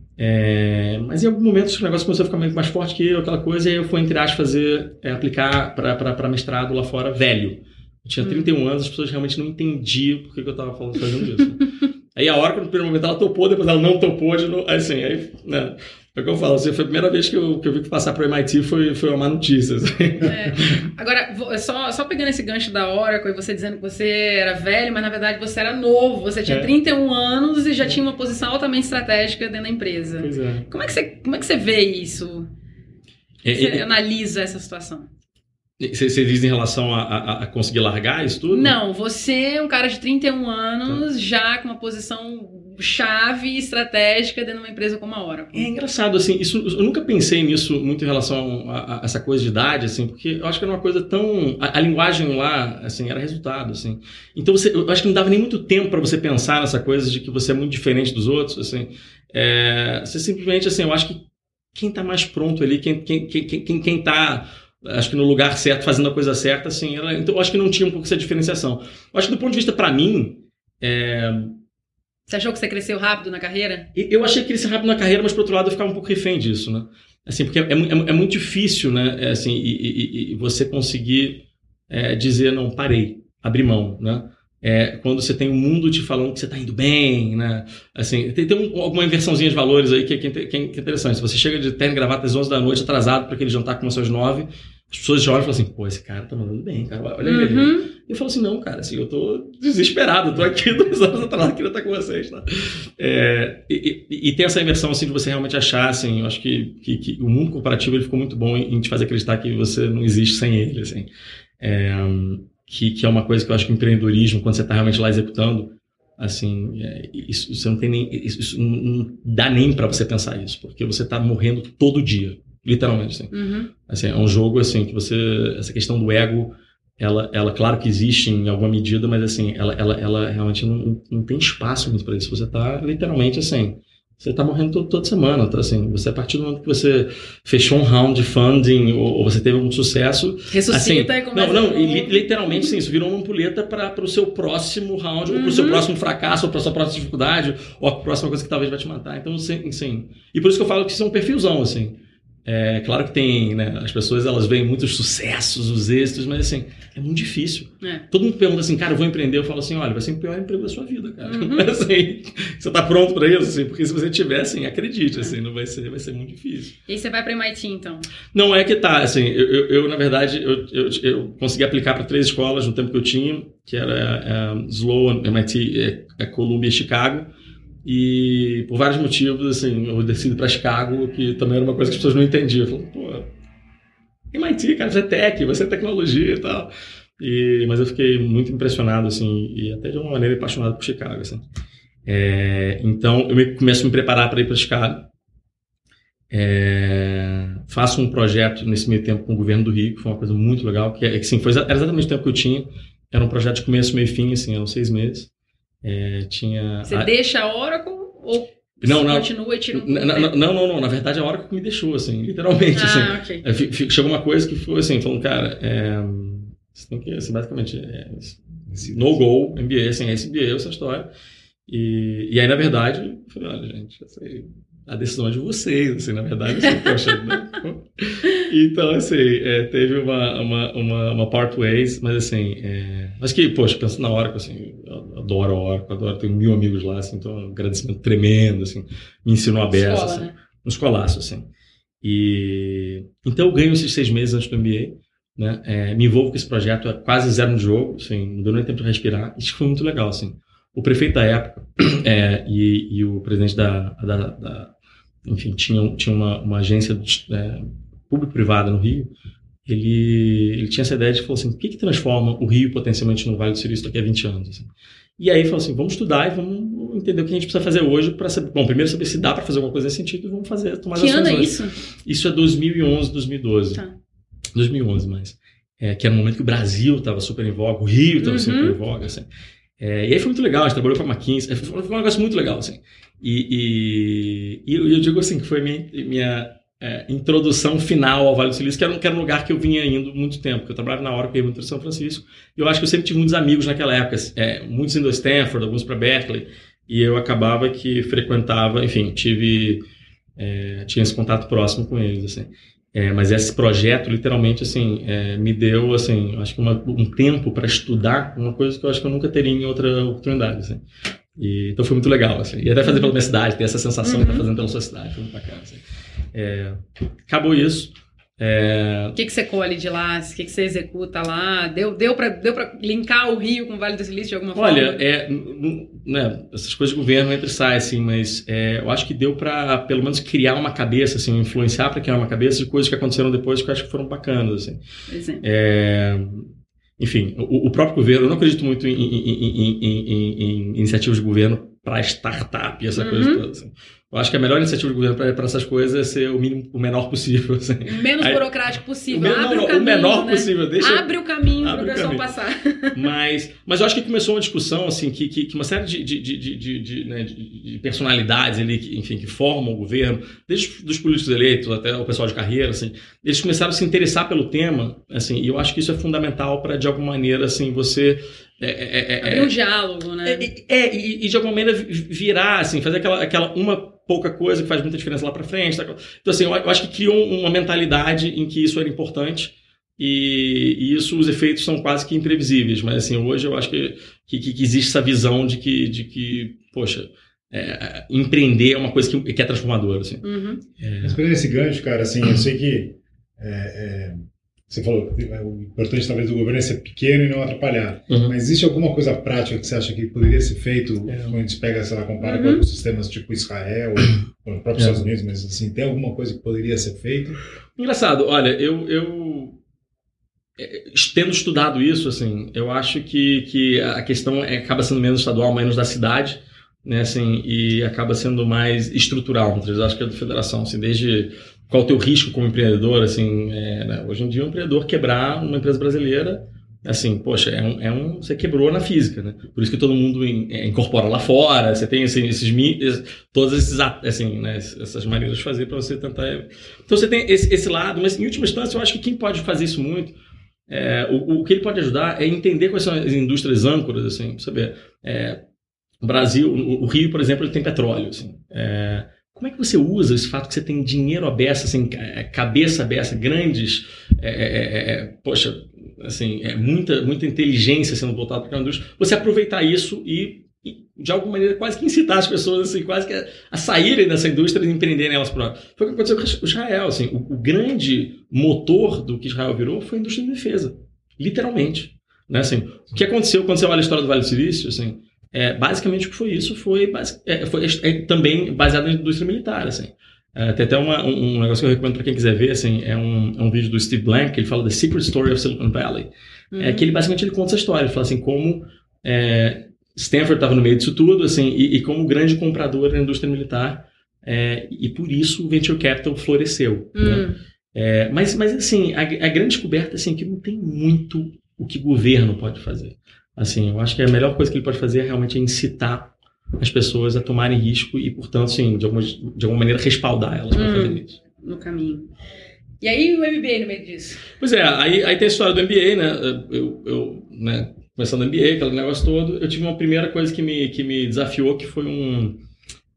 É, mas em algum momento o negócio começou a ficar mais forte que eu, aquela coisa, e aí eu fui, entre aspas, fazer, é, aplicar para mestrado lá fora, velho. Eu tinha trinta e um anos, as pessoas realmente não entendiam por que eu estava falando, fazendo isso. Aí a Oracle, no primeiro momento, ela topou, depois ela não topou, de novo, assim, aí, né, é o que eu falo, assim, foi a primeira vez que eu, que eu vi que passar para o M I T foi, foi uma má notícia. Assim. É. Agora, só, só pegando esse gancho da Oracle e você dizendo que você era velho, mas na verdade você era novo, você tinha é. trinta e um anos e já tinha uma posição altamente estratégica dentro da empresa. Pois é. Como é que você, como é que você vê isso? É, você é, analisa essa situação? Você, você diz em relação a, a, a conseguir largar isso tudo? Não, você é um cara de trinta e um anos, tá. já com uma posição chave estratégica dentro de uma empresa como a Oracle. É engraçado, assim, isso, eu nunca pensei nisso muito em relação a, a essa coisa de idade, assim, porque eu acho que era uma coisa tão... A, a linguagem lá, assim, era resultado, assim. Então, você, eu acho que não dava nem muito tempo para você pensar nessa coisa de que você é muito diferente dos outros, assim. É, você simplesmente, assim, eu acho que quem está mais pronto ali, quem quem quem quem, quem tá... acho que no lugar certo, fazendo a coisa certa, assim, ela, então eu acho que não tinha um pouco essa diferenciação. Eu acho que do ponto de vista, para mim, é... Você achou que você cresceu rápido na carreira? Eu achei que crescer rápido na carreira, mas por outro lado eu ficava um pouco refém disso, né? Assim, porque é, é, é muito difícil, né? É, assim, e, e, e você conseguir é, dizer, não, parei, abrir mão, né? É, quando você tem o um mundo te falando que você está indo bem, né? Assim, tem, tem um, alguma inversãozinha de valores aí que é, que é interessante. Se você chega de terno e gravata às onze da noite, atrasado para aquele jantar que começou às nove, as pessoas já olham e falam assim, pô, esse cara tá mandando bem, cara, olha ele. Uhum. E eu falo assim, não, cara, assim, eu tô desesperado, eu tô aqui duas horas atrás, queria estar com vocês, tá? É, e, e, e tem essa inversão, assim, de você realmente achar, assim, eu acho que, que, que o mundo comparativo ele ficou muito bom em, em te fazer acreditar que você não existe sem ele, assim. É, que, que é uma coisa que eu acho que o empreendedorismo, quando você está realmente lá executando, assim, é, isso, você não tem nem, isso, isso não, não dá nem para você pensar isso, porque você está morrendo todo dia, literalmente, assim. Uhum. Assim, é um jogo, assim, que você, essa questão do ego, ela, ela claro que existe em alguma medida, mas, assim, ela, ela, ela realmente não, não tem espaço muito para isso, você está literalmente, assim, você está morrendo todo, toda semana, tá? Assim, você, a partir do momento que você fechou um round de funding ou, ou você teve algum sucesso... Ressuscita assim, e começa... Não, não, e, literalmente, sim, isso virou uma ampulheta para o seu próximo round, uhum. ou para o seu próximo fracasso, ou para a sua próxima dificuldade, ou a próxima coisa que talvez vai te matar. Então, sim, sim. E por isso que eu falo que isso é um perfilzão, assim. É claro que tem, né, as pessoas elas veem muitos sucessos, os êxitos, mas assim, é muito difícil. É. Todo mundo pergunta assim, cara, eu vou empreender, eu falo assim, olha, vai ser o pior emprego da sua vida, cara. Uhum. Assim, você tá pronto para isso? Assim, porque se você tiver, assim, acredite, assim, não vai ser, vai ser muito difícil. E aí você vai para M I T, então? Não, é que tá, assim, eu, eu, eu na verdade, eu, eu, eu consegui aplicar para três escolas no tempo que eu tinha, que era um, Sloan, M I T, é, Columbia e Chicago. E por vários motivos, assim, eu decido para Chicago, que também era uma coisa que as pessoas não entendiam. Eu falei, pô, M I T, cara, você é tech, você é tecnologia e tal. E, mas eu fiquei muito impressionado, assim, e até de uma maneira apaixonado por Chicago, assim. É, então, eu me, começo a me preparar para ir para Chicago. É, faço um projeto nesse meio tempo com o governo do Rio, que foi uma coisa muito legal, que, que assim, foi, era exatamente o tempo que eu tinha. Era um projeto de começo, meio e fim, assim, eram seis meses. É, tinha Você a... deixa a Oracle ou não, não, continua e tira um não, não, não, não, não, na verdade a Oracle que me deixou, assim, literalmente, ah, assim. Okay. Chegou uma coisa que foi assim, falando, cara, é, você tem que, assim, basicamente, é, no go, M B A, assim, esse M B A, essa história. E, e aí, na verdade, eu falei, olha, gente, assim, a decisão é de vocês, assim, na verdade, assim, poxa, né? Então, assim, é, teve uma, uma, uma, uma part ways, mas assim, é, mas que, poxa, pensando na Oracle, assim, eu adoro a Oracle, adoro, tenho mil amigos lá, assim, então um agradecimento tremendo, assim, me ensinou a beça, Escola, assim, né? um escolaço, assim. E, então eu ganho esses seis meses antes do M B A, né, é, me envolvo com esse projeto, é quase zero no jogo, assim, não deu nem tempo de respirar, isso foi muito legal, assim. O prefeito da época é, e, e o presidente da, da, da enfim, tinha, tinha uma, uma agência é, público-privada no Rio, ele, ele tinha essa ideia de, falou assim, o que que transforma o Rio potencialmente no Vale do Silício daqui a vinte anos? Assim? E aí falou assim, vamos estudar e vamos entender o que a gente precisa fazer hoje para saber, bom, primeiro saber se dá para fazer alguma coisa nesse sentido e vamos fazer, tomar as ações Que ano é hoje. isso? Isso é dois mil e onze, dois mil e doze. Tá. dois mil e onze, mais. É, que era um momento que o Brasil estava super em voga, o Rio estava Uhum. super em voga, assim. É, e aí foi muito legal, a gente trabalhou com a McKinsey, foi um negócio muito legal, assim. E, e, e eu digo assim, que foi a minha, minha é, introdução final ao Vale do Silício, que era, um, que era um lugar que eu vinha indo muito tempo, porque eu trabalhava na hora que eu ia muito em São Francisco, e eu acho que eu sempre tive muitos amigos naquela época, é, muitos indo a Stanford, alguns para Berkeley, e eu acabava que frequentava, enfim, tive, é, tinha esse contato próximo com eles, assim. É, mas esse projeto, literalmente, assim, é, me deu, assim, acho que uma, um tempo para estudar uma coisa que eu acho que eu nunca teria em outra oportunidade, assim. E, então foi muito legal, assim. E até fazer pela minha cidade, ter essa sensação uhum. de estar fazendo pela sua cidade, foi muito bacana, assim. É, acabou isso. É... O que, que você colhe de lá? O que, que você executa lá? Deu, deu para deu para linkar o Rio com o Vale do Silício de alguma forma? Olha, é, né, essas coisas de governo entra e sai, assim, mas é, eu acho que deu para, pelo menos, criar uma cabeça, assim, influenciar para criar uma cabeça de coisas que aconteceram depois que eu acho que foram bacanas, assim. Exemplo. É, enfim, o, o próprio governo, eu não acredito muito em, em, em, em, em, em iniciativas de governo para startup e essa uhum. coisa toda, assim. Eu acho que a melhor iniciativa do governo para essas coisas é ser o mínimo, o menor possível. Assim. O menos Aí, burocrático possível. O, men- Abre não, o, caminho, o menor né? possível. Deixa, abre o caminho para o pessoal caminho. passar. Mas, mas eu acho que começou uma discussão assim, que, que, que uma série de, de, de, de, de, né, de personalidades ali, que, enfim, que formam o governo, desde os políticos eleitos até o pessoal de carreira, assim, eles começaram a se interessar pelo tema, assim, e eu acho que isso é fundamental para, de alguma maneira, assim, você... É, é, é, abrir um diálogo, né? É, é e, e de alguma maneira virar, assim, fazer aquela, aquela uma pouca coisa que faz muita diferença lá para frente. Tá? Então, assim, eu acho que criou uma mentalidade em que isso era importante e, e isso, os efeitos são quase que imprevisíveis. Mas, assim, hoje eu acho que, que, que existe essa visão de que, de que poxa, é, empreender é uma coisa que, que é transformadora, assim. Uhum. É... Mas pegando esse gancho, cara, assim, eu sei que é, é... você falou, o importante talvez do governo é ser pequeno e não atrapalhar. Uhum. Mas existe alguma coisa prática que você acha que poderia ser feito é. quando a gente pega, sei lá, compara uhum. com outros sistemas tipo Israel ou, ou próprios é. Estados Unidos, mas assim, tem alguma coisa que poderia ser feita? Engraçado, olha, eu, eu tendo estudado isso, assim, eu acho que, que a questão é, acaba sendo menos estadual, menos da cidade, né, assim, e acaba sendo mais estrutural, eu acho que é da federação, assim, desde... Qual o teu risco como empreendedor, assim, é, né? Hoje em dia um empreendedor quebrar uma empresa brasileira, assim, poxa, é um, é um, você quebrou na física, né? Por isso que todo mundo in, é, incorpora lá fora, você tem assim, esses, todas esses, assim, né, essas maneiras de fazer para você tentar... Então você tem esse, esse lado, mas em última instância eu acho que quem pode fazer isso muito, é, o, o que ele pode ajudar é entender quais são as indústrias âncoras, assim, pra saber, é, o Brasil, o, o Rio, por exemplo, ele tem petróleo, assim, é, como é que você usa esse fato que você tem dinheiro aberto, assim, cabeça aberta, grandes, é, é, é, poxa, assim, é muita, muita inteligência sendo voltada para aquela indústria, você aproveitar isso e, e, de alguma maneira, quase que incitar as pessoas, assim, quase que a, a saírem dessa indústria e empreenderem elas próprias. Foi o que aconteceu com Israel, assim, o, o grande motor do que Israel virou foi a indústria de defesa, literalmente, né, assim, o que aconteceu quando você olha a história do Vale do Silício, assim, É, basicamente o que foi isso foi, é, foi é, também baseado na indústria militar, assim. É, tem até uma, um, um negócio que eu recomendo para quem quiser ver, assim, é um, é um vídeo do Steve Blank, que ele fala The Secret Story of Silicon Valley, uhum. é, que ele basicamente ele conta essa história, ele fala assim, como é, Stanford estava no meio disso tudo, assim, e, e como grande comprador da indústria militar, é, e por isso o Venture Capital floresceu, uhum. né? é, mas, mas assim, a, a grande descoberta assim, é que não tem muito o que o governo pode fazer. Assim, eu acho que a melhor coisa que ele pode fazer é realmente incitar as pessoas a tomarem risco e, portanto, assim, de alguma, de alguma maneira respaldar elas para hum, fazer isso. No caminho. E aí o M B A no meio disso? Pois é, aí, aí tem a história do M B A, né? Eu, eu né, começando o M B A, aquele negócio todo, eu tive uma primeira coisa que me, que me desafiou, que foi um...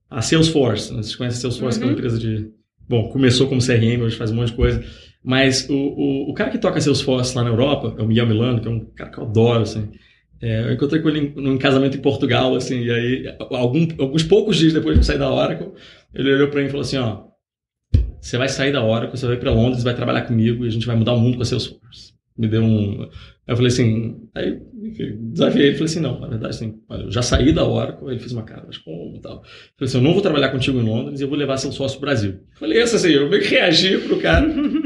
a Salesforce. Vocês conhecem a Salesforce, uhum. que é uma empresa de... Bom, começou como C R M, hoje faz um monte de coisa. Mas o, o, o cara que toca Salesforce lá na Europa, é o Miguel Milano, que é um cara que eu adoro, assim. É, eu encontrei com ele num casamento em Portugal, assim, e aí, algum, alguns poucos dias depois de eu sair da Oracle, ele olhou pra mim e falou assim, ó, você vai sair da Oracle, você vai pra Londres, vai trabalhar comigo e a gente vai mudar o mundo com a Salesforce. Me deu um... Aí eu falei assim, aí enfim, desafiei ele, falei assim, não, na verdade, assim, eu já saí da Oracle, aí ele fez uma cara, mas como e tal. Eu falei assim, eu não vou trabalhar contigo em Londres e eu vou levar Salesforce pro Brasil. Eu falei, isso assim, eu meio que reagi pro cara.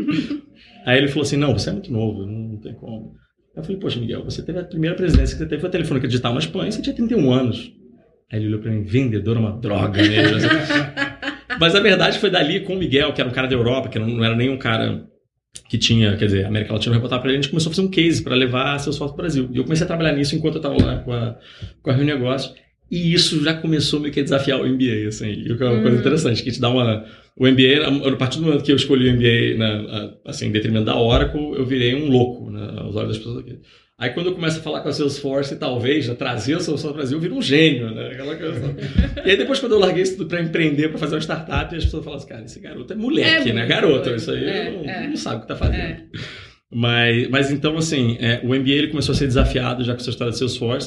Aí ele falou assim, não, você é muito novo, não tem como. Eu falei, poxa, Miguel, você teve a primeira presidência que você teve foi a Telefônica Digital na Espanha, você tinha trinta e um anos. Aí ele olhou pra mim, vendedor é uma droga mesmo. Assim. Mas a verdade foi dali com o Miguel, que era um cara da Europa, que não era nem um cara que tinha, quer dizer, a América Latina reportava pra ele, a gente começou a fazer um case para levar Salesforce pro Brasil. E eu comecei a trabalhar nisso enquanto eu estava lá com a, com a Rio Negócio. E isso já começou meio que a desafiar o M B A, assim. E o que é uma coisa interessante, que te dá uma... O M B A, a partir do momento que eu escolhi o M B A, na, assim, em detrimento da Oracle, eu virei um louco, né, aos olhos das pessoas aqui. Aí quando eu começo a falar com a Salesforce, talvez, já trazer a Salesforce ao Brasil, eu viro um gênio, né? Aquela coisa. E aí depois quando eu larguei isso tudo para empreender, para fazer uma startup, as pessoas falam assim, cara, esse garoto é moleque, é né? Garoto, isso aí é, não, é. não sabe o que tá fazendo. É. Mas, mas então, assim, é, o M B A ele começou a ser desafiado já com essa história da Salesforce.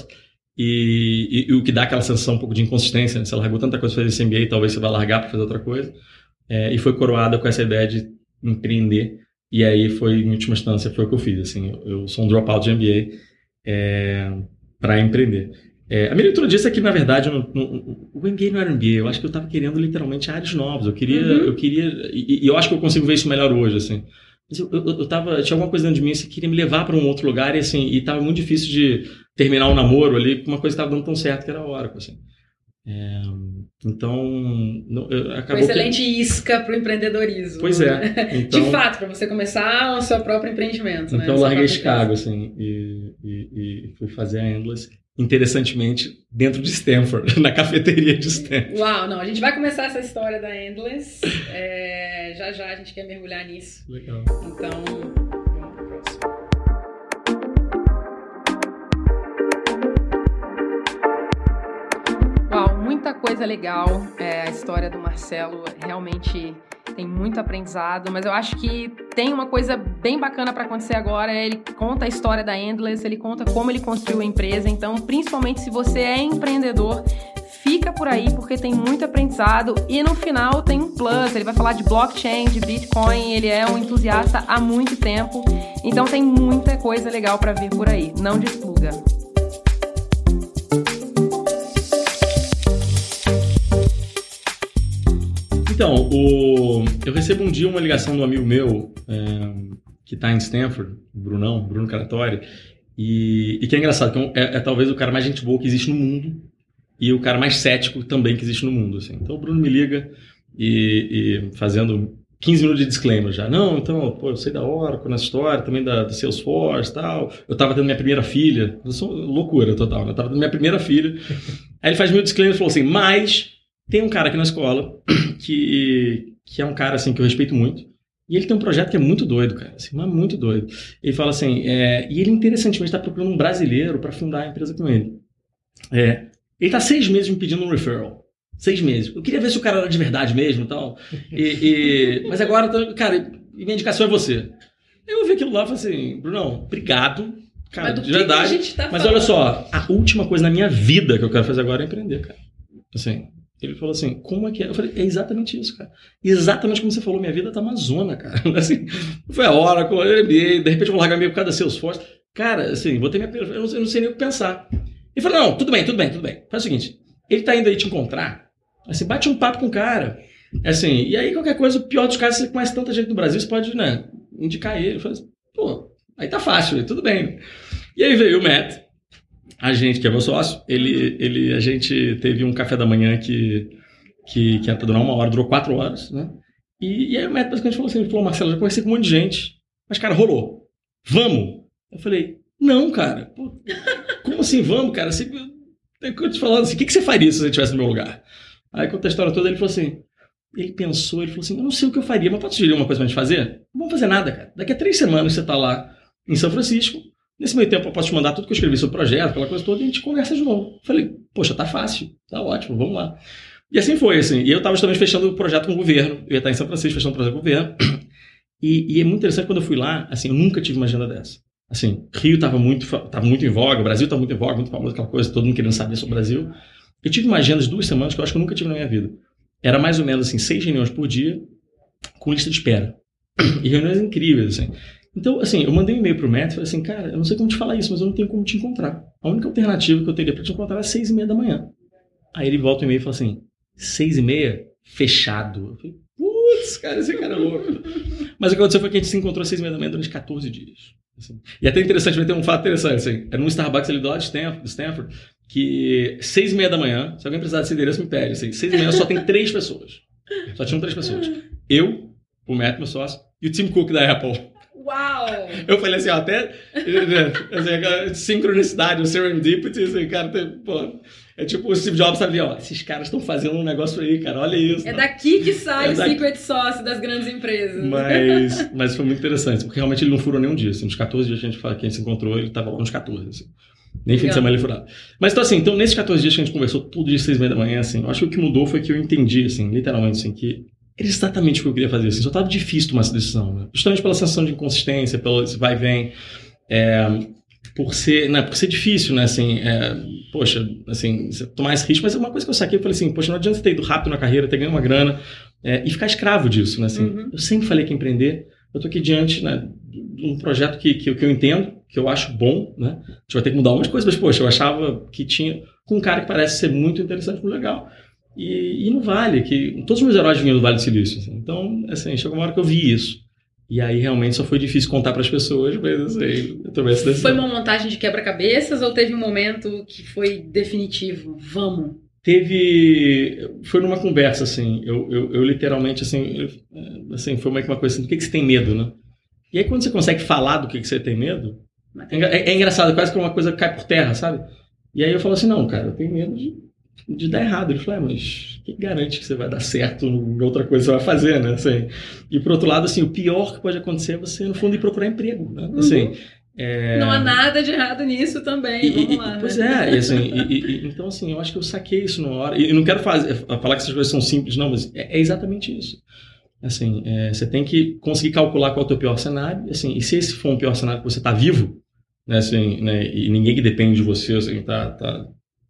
E, e, e o que dá aquela sensação um pouco de inconsistência, né? Você largou tanta coisa para fazer esse M B A, talvez você vai largar para fazer outra coisa. É, e foi coroada com essa ideia de empreender. E aí foi, em última instância, foi o que eu fiz. Assim, eu, eu sou um dropout de M B A é, para empreender. É, a minha leitura disso é que, na verdade, não, não, o M B A não era M B A. Eu acho que eu estava querendo literalmente áreas novas. Eu queria, uhum. eu queria e, e eu acho que eu consigo ver isso melhor hoje. Assim. Mas eu, eu, eu tava, tinha alguma coisa dentro de mim que queria me levar para um outro lugar e assim, e estava muito difícil de terminar um namoro ali com uma coisa que estava dando tão certo, que era a Oracle. Assim. É, então, não, acabou Foi excelente que... isca para o empreendedorismo. Pois é. Então, de fato, para você começar o seu próprio empreendimento. Então, né? eu larguei Chicago assim, e, e, e fui fazer a Endless, interessantemente, dentro de Stanford, na cafeteria de Stanford. Uau, não, a gente vai começar essa história da Endless. É, já já a gente quer mergulhar nisso. Legal. Então, vamos para o próximo. Uau, muita coisa legal. É, a história do Marcelo realmente tem muito aprendizado, mas eu acho que tem uma coisa bem bacana para acontecer agora. Ele conta a história da Endless, ele conta como ele construiu a empresa. Então, principalmente se você é empreendedor, fica por aí porque tem muito aprendizado. E no final tem um plus, ele vai falar de blockchain, de Bitcoin, ele é um entusiasta há muito tempo. Então tem muita coisa legal para vir por aí. Não despluga. Então, o... eu recebo um dia uma ligação de um amigo meu é, que está em Stanford, o Brunão, Bruno Caratori, e, e que é engraçado, que é, é talvez o cara mais gente boa que existe no mundo e o cara mais cético também que existe no mundo. Assim. Então o Bruno me liga e, e fazendo quinze minutos de disclaimer já. Não, então, pô, eu sei da Oracle nessa história, também da, da Salesforce e tal. Eu estava tendo minha primeira filha, eu sou loucura total, né? Eu estava tendo minha primeira filha. Aí ele faz meu disclaimer e falou assim, mas... Tem um cara aqui na escola que, que é um cara assim, que eu respeito muito. E ele tem um projeto que é muito doido, cara. Assim, mas muito doido. Ele fala assim... É, e ele, interessantemente, está procurando um brasileiro para fundar a empresa com ele. É, ele está seis meses me pedindo um referral. Seis meses. Eu queria ver se o cara era de verdade mesmo e tal. E, e, mas agora, cara, minha indicação é você. Eu ouvi aquilo lá e falei assim... Brunão, obrigado. Cara, mas de verdade. Que a gente tá mas falando? Olha só. A última coisa na minha vida que eu quero fazer agora é empreender, cara. Assim... Ele falou assim, como é que é? Eu falei, é exatamente isso, cara. Exatamente como você falou, minha vida tá uma zona, cara. Assim, foi a hora, com a M B A, de repente eu vou largar meio por causa da Salesforce. Cara, assim, vou ter minha... Eu não, eu não sei nem o que pensar. Ele falou, não, tudo bem, tudo bem, tudo bem. Faz o seguinte, ele tá indo aí te encontrar, assim, bate um papo com o cara. Assim, e aí qualquer coisa, o pior dos casos, você conhece tanta gente no Brasil, você pode, né, indicar ele. Eu falei assim, pô, aí tá fácil, tudo bem. E aí veio o Matt. A gente, que é meu sócio, ele, ele, a gente teve um café da manhã que, que, que era pra durar uma hora, durou quatro horas, né? E, e aí o Matt basicamente falou assim, ele falou, Marcelo, já conversei com um monte de gente, mas, cara, rolou. Vamos? Eu falei, não, cara. Pô, como assim vamos, cara? Assim, eu, eu te falando assim, o que, que você faria se você estivesse no meu lugar? Aí, conta a história toda, ele falou assim, ele pensou, ele falou assim, eu não sei o que eu faria, mas pode sugerir uma coisa pra gente fazer? Não vamos fazer nada, cara. Daqui a três semanas você tá lá em São Francisco. Nesse meio tempo eu posso te mandar tudo que eu escrevi sobre o projeto, aquela coisa toda, e a gente conversa de novo. Falei, poxa, tá fácil, tá ótimo, vamos lá. E assim foi, assim. E eu estava justamente fechando o projeto com o governo. Eu ia estar em São Francisco fechando o projeto com o governo. E, e é muito interessante, quando eu fui lá, assim, eu nunca tive uma agenda dessa. Assim, Rio estava muito, tava muito em voga, o Brasil estava muito em voga, muito famoso, aquela coisa, todo mundo querendo saber sobre o Brasil. Eu tive uma agenda de duas semanas que eu acho que eu nunca tive na minha vida. Era mais ou menos, assim, seis reuniões por dia, com lista de espera. E reuniões incríveis, assim. Então, assim, eu mandei um e-mail pro Matt e falei assim, cara, eu não sei como te falar isso, mas eu não tenho como te encontrar. A única alternativa que eu teria para te encontrar é seis e meia da manhã. Aí ele volta o e-mail e fala assim, seis e meia? Fechado. Eu falei, putz, cara, esse cara é louco. Mas o que aconteceu foi que a gente se encontrou às seis e meia da manhã durante catorze dias. Assim. E até interessante, vai ter um fato interessante, assim, era num Starbucks ali do lado de Stanford, Stanford que seis e meia da manhã, se alguém precisar desse endereço, me pede. Assim, seis e meia só tem três pessoas. Só tinham três pessoas. Eu, o Matt, meu sócio, e o Tim Cook da Apple. Uau! Eu falei assim, ó, até assim, sincronicidade, o serendipity, assim, cara, tem, pô, é tipo o Steve Jobs sabia, ó, esses caras estão fazendo um negócio aí, cara, olha isso. É daqui que sai é o daqui. secret sauce das grandes empresas. Mas, mas foi muito interessante, porque realmente ele não furou nenhum dia, assim, nos catorze dias que a gente, fala, que a gente se encontrou, ele tava lá nos catorze, assim. Nem fim de semana ele furava. Mas então assim, então nesses catorze dias que a gente conversou, todo dia, seis e meia da manhã, assim, eu acho que o que mudou foi que eu entendi, assim, literalmente, assim, que era exatamente o que eu queria fazer, assim, só estava difícil tomar essa decisão, né? Justamente pela sensação de inconsistência, pelo esse vai e vem, é, por ser, né, por ser difícil, né, assim, é, poxa, assim, tomar esse risco, mas é uma coisa que eu saquei, eu falei assim, poxa, não adianta ter ido rápido na carreira, ter ganho uma grana, é, e ficar escravo disso, né, assim, uhum. Eu sempre falei que empreender, eu tô aqui diante, né, de um projeto que, que, que eu entendo, que eu acho bom, né, a gente vai ter que mudar algumas coisas, mas, poxa, eu achava que tinha, com um cara que parece ser muito interessante, muito legal. E, e no Vale, que todos os meus heróis vinham do Vale do Silício. Assim. Então, assim, chegou uma hora que eu vi isso. E aí, realmente, só foi difícil contar para as pessoas, mas assim, eu tomei essa decisão. Foi uma montagem de quebra-cabeças ou teve um momento que foi definitivo? Vamos! Teve... Foi numa conversa, assim. Eu, eu, eu literalmente, assim, eu, assim, foi meio que uma coisa assim, do que, que você tem medo, né? E aí, quando você consegue falar do que, que você tem medo, é, é, é engraçado, quase que uma coisa cai por terra, sabe? E aí eu falo assim, não, cara, eu tenho medo de... de dar errado. Ele falou, é, mas quem garante que você vai dar certo em outra coisa que você vai fazer, né? Assim, e por outro lado, assim, o pior que pode acontecer é você, no fundo, ir procurar emprego, né? Assim, uhum. é... Não há nada de errado nisso também, e, vamos e, lá. Pois né? é, e, assim, e, e, então assim, eu acho que eu saquei isso na hora, e não quero fazer, falar que essas coisas são simples, não, mas é, é exatamente isso. Assim, é, você tem que conseguir calcular qual é o teu pior cenário, assim, e se esse for um pior cenário que você está vivo, né, assim, né, e ninguém que depende de você, assim, tá... tá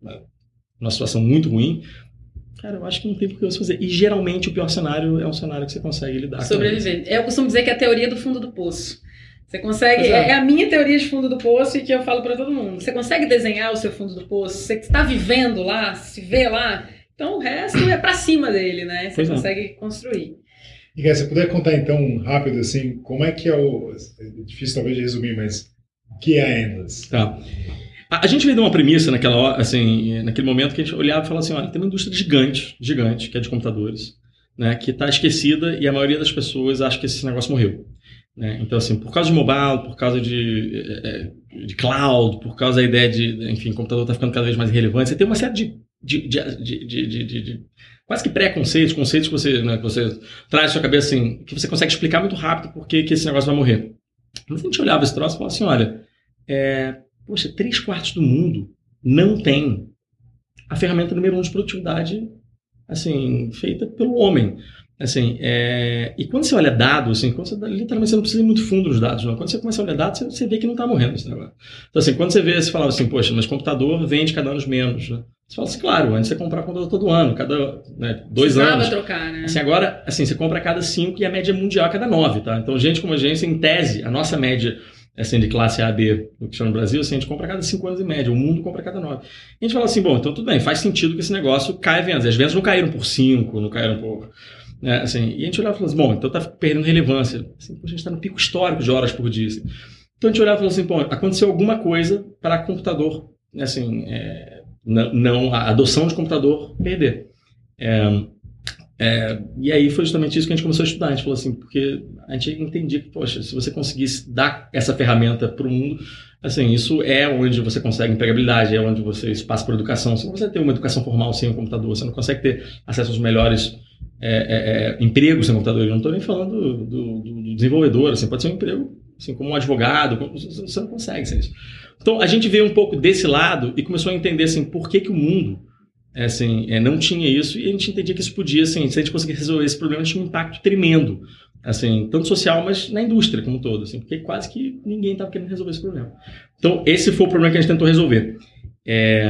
numa situação muito ruim, cara, eu acho que não tem por que você fazer. E geralmente o pior cenário é um cenário que você consegue lidar sobreviver. com. Eu costumo dizer que é a teoria do fundo do poço. Você consegue... É. é a minha teoria de fundo do poço e que eu falo para todo mundo. Você consegue desenhar o seu fundo do poço? Você está vivendo lá, se vê lá, então o resto é para cima dele, né? Você pois consegue é. construir. E se você puder contar então, rápido, assim, como é que é o... É difícil talvez de resumir, mas o que é a Endless? Tá. A gente veio de uma premissa naquela hora, assim, naquele momento que a gente olhava e falava assim, olha, tem uma indústria gigante, gigante, que é de computadores, né, que está esquecida e a maioria das pessoas acha que esse negócio morreu. Né? Então, assim, por causa de mobile, por causa de, de cloud, por causa da ideia de, enfim, o computador está ficando cada vez mais relevante, você tem uma série de, de, de, de, de, de, de, de quase que pré-conceitos, conceitos que você, né, que você traz na sua cabeça, assim, que você consegue explicar muito rápido por que esse negócio vai morrer. Mas a gente olhava esse troço e falava assim, olha, é... Poxa, três quartos do mundo não tem a ferramenta número um de produtividade, assim, feita pelo homem. Assim, é... E quando você olha dados, assim, quando você, literalmente você não precisa ir muito fundo nos dados, não. Quando você começa a olhar dados, você, você vê que não está morrendo esse negócio. Então, assim, quando você vê, você fala assim, poxa, mas computador vende cada ano menos, né? Você fala assim, claro, antes você comprar computador todo ano, cada né, dois Precisava anos. trocar, né? Assim, agora, assim, você compra a cada cinco e a média mundial a cada nove, tá? Então, gente como a gente, em tese, a nossa média assim, de classe A, B, no que chama no Brasil, assim, a gente compra a cada cinco anos em média, o mundo compra a cada nove. E a gente fala assim, bom, então tudo bem, faz sentido que esse negócio caia vendas. As vendas não caíram por cinco, não caíram por... Né, assim, e a gente olhava e falava assim, bom, então tá perdendo relevância. Assim, a gente está no pico histórico de horas por dia. Assim. Então a gente olhava e falava assim, bom, aconteceu alguma coisa para computador, assim, é, não, não, a adoção de computador perder. É, É, e aí foi justamente isso que a gente começou a estudar. A gente falou assim, porque a gente entendia que, poxa, se você conseguisse dar essa ferramenta para o mundo, assim, isso é onde você consegue empregabilidade, é onde você isso passa para a educação. Você não consegue ter uma educação formal sem um computador, você não consegue ter acesso aos melhores é, é, é, empregos sem computador. Eu não estou nem falando do, do, do desenvolvedor, assim, pode ser um emprego assim, como um advogado, você não consegue sem isso. Então a gente veio um pouco desse lado e começou a entender assim, por que, que o mundo é, assim, é, não tinha isso e a gente entendia que isso podia, assim, se a gente conseguisse resolver esse problema, tinha um impacto tremendo, assim, tanto social, mas na indústria como um todo, assim, porque quase que ninguém estava querendo resolver esse problema. Então, esse foi o problema que a gente tentou resolver. É...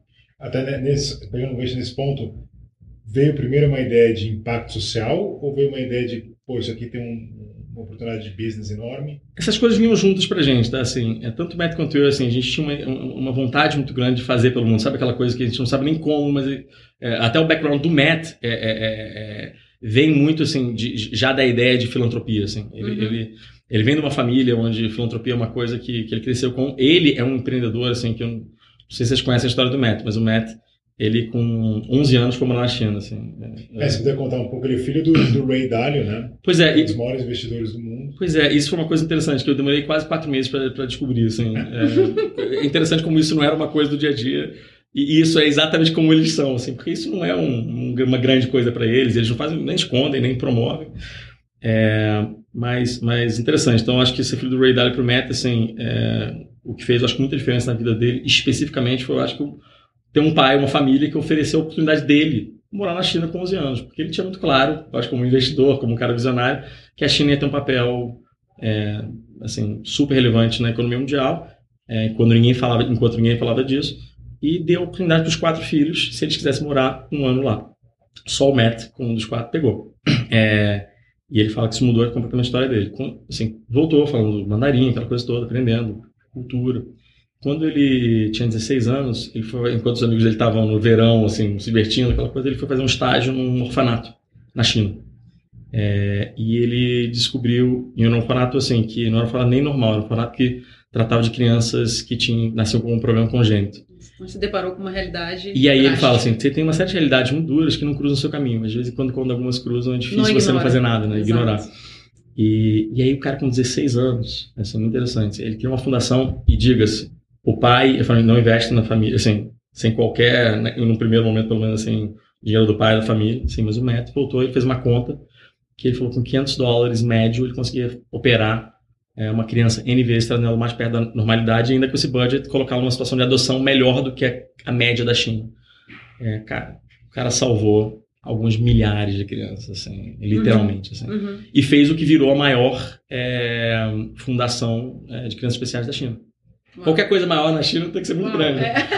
Até nesse, pegando um gancho nesse ponto, veio primeiro uma ideia de impacto social ou veio uma ideia de, pô, isso aqui tem um, uma oportunidade de business enorme? Essas coisas vinham juntas pra gente, tá? Assim, é, tanto o Matt quanto eu, assim, a gente tinha uma, uma vontade muito grande de fazer pelo mundo. Sabe aquela coisa que a gente não sabe nem como, mas é, até o background do Matt é, é, é, vem muito, assim, de, já da ideia de filantropia, assim. Ele, uhum. ele, ele vem de uma família onde filantropia é uma coisa que, que ele cresceu com. Ele é um empreendedor, assim, que eu não sei se vocês conhecem a história do Matt, mas o Matt, ele com onze anos foi morar na China, assim. É, é, se puder contar um pouco, ele é filho do, do Ray Dalio, né? Pois é. Um dos maiores investidores do mundo. Pois é, isso foi uma coisa interessante, que eu demorei quase quatro meses para descobrir, assim. É, é interessante como isso não era uma coisa do dia a dia, e isso é exatamente como eles são, assim, porque isso não é um, um, uma grande coisa para eles, eles não fazem, nem escondem, nem promovem. É, mas, mas interessante, então acho que esse filho do Ray Dalio pro Matt, assim, é, o que fez, acho que muita diferença na vida dele, especificamente, foi, eu acho que ter um pai, uma família que ofereceu a oportunidade dele morar na China com onze anos, porque ele tinha muito claro, eu acho como investidor, como um cara visionário, que a China ia ter um papel é, assim, super relevante na economia mundial, é, quando ninguém falava, enquanto ninguém falava disso, e deu a oportunidade para os quatro filhos, se eles quisessem morar um ano lá. Só o Matt, com um dos quatro, pegou. É, e ele fala que isso mudou completamente a história dele. Assim, voltou falando mandarim, aquela coisa toda, aprendendo cultura. Quando ele tinha dezesseis anos, ele foi, enquanto os amigos dele estavam no verão, assim, se divertindo, aquela coisa, ele foi fazer um estágio num orfanato na China. É, e ele descobriu, em um orfanato assim, que não era um orfanato nem normal, era um orfanato que tratava de crianças que tinham, nasciam com um problema congênito. Então se deparou com uma realidade E aí drástica. Ele fala assim, você tem uma série de realidades muito duras que não cruzam o seu caminho, mas de vez em quando, quando algumas cruzam, é difícil não você não fazer nada, né? Exato. Ignorar. E, e aí o cara com dezesseis anos, assim, muito interessante, ele criou uma fundação e, diga-se, o pai, a família não investe na família, assim, sem qualquer, né, no primeiro momento, pelo menos, assim, dinheiro do pai, da família, assim, mas o Matt voltou e fez uma conta que ele falou que com quinhentos dólares médio ele conseguia operar é, uma criança N vezes, trazendo ela mais perto da normalidade e ainda com esse budget colocá-la numa situação de adoção melhor do que a, a média da China. É, cara, o cara salvou alguns milhares de crianças, assim, literalmente, assim, uhum. e fez o que virou a maior é, fundação é, de crianças especiais da China. Uau. Qualquer coisa maior na China tem que ser muito Uau, grande. É.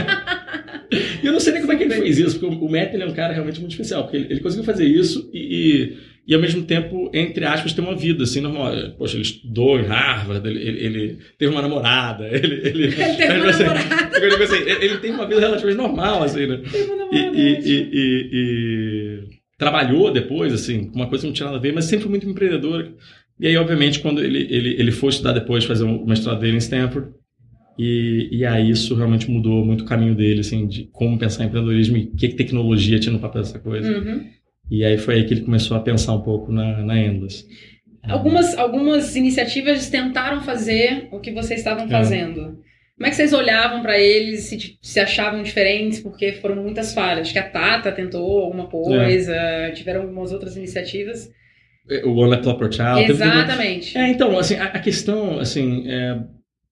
E eu não sei nem como é que ele fez isso, porque o Matt ele é um cara realmente muito especial, porque ele, ele conseguiu fazer isso e, e, e, ao mesmo tempo, entre aspas, ter uma vida, assim, normal. Poxa, ele estudou em Harvard, ele, ele, ele teve uma namorada, ele... Ele, ele teve uma assim, namorada. Assim, ele, ele tem uma vida relativamente normal, assim, né? Teve uma namorada. E, e, e, e, e trabalhou depois, assim, uma coisa que não tinha nada a ver, mas sempre foi muito empreendedor. E aí, obviamente, quando ele, ele, ele foi estudar depois, fazer o mestrado dele em Stanford, E, e aí isso realmente mudou muito o caminho dele, assim, de como pensar em empreendedorismo e o que, que tecnologia tinha no papel dessa coisa. Uhum. E aí foi aí que ele começou a pensar um pouco na, na Endless. Algumas, algumas iniciativas tentaram fazer o que vocês estavam fazendo. É. Como é que vocês olhavam para eles, se, se achavam diferentes, porque foram muitas falhas? Acho que a Tata tentou alguma coisa, é. tiveram algumas outras iniciativas. O One Laptop per Child. Exatamente. Teve... É, então, assim, a, a questão, assim... É...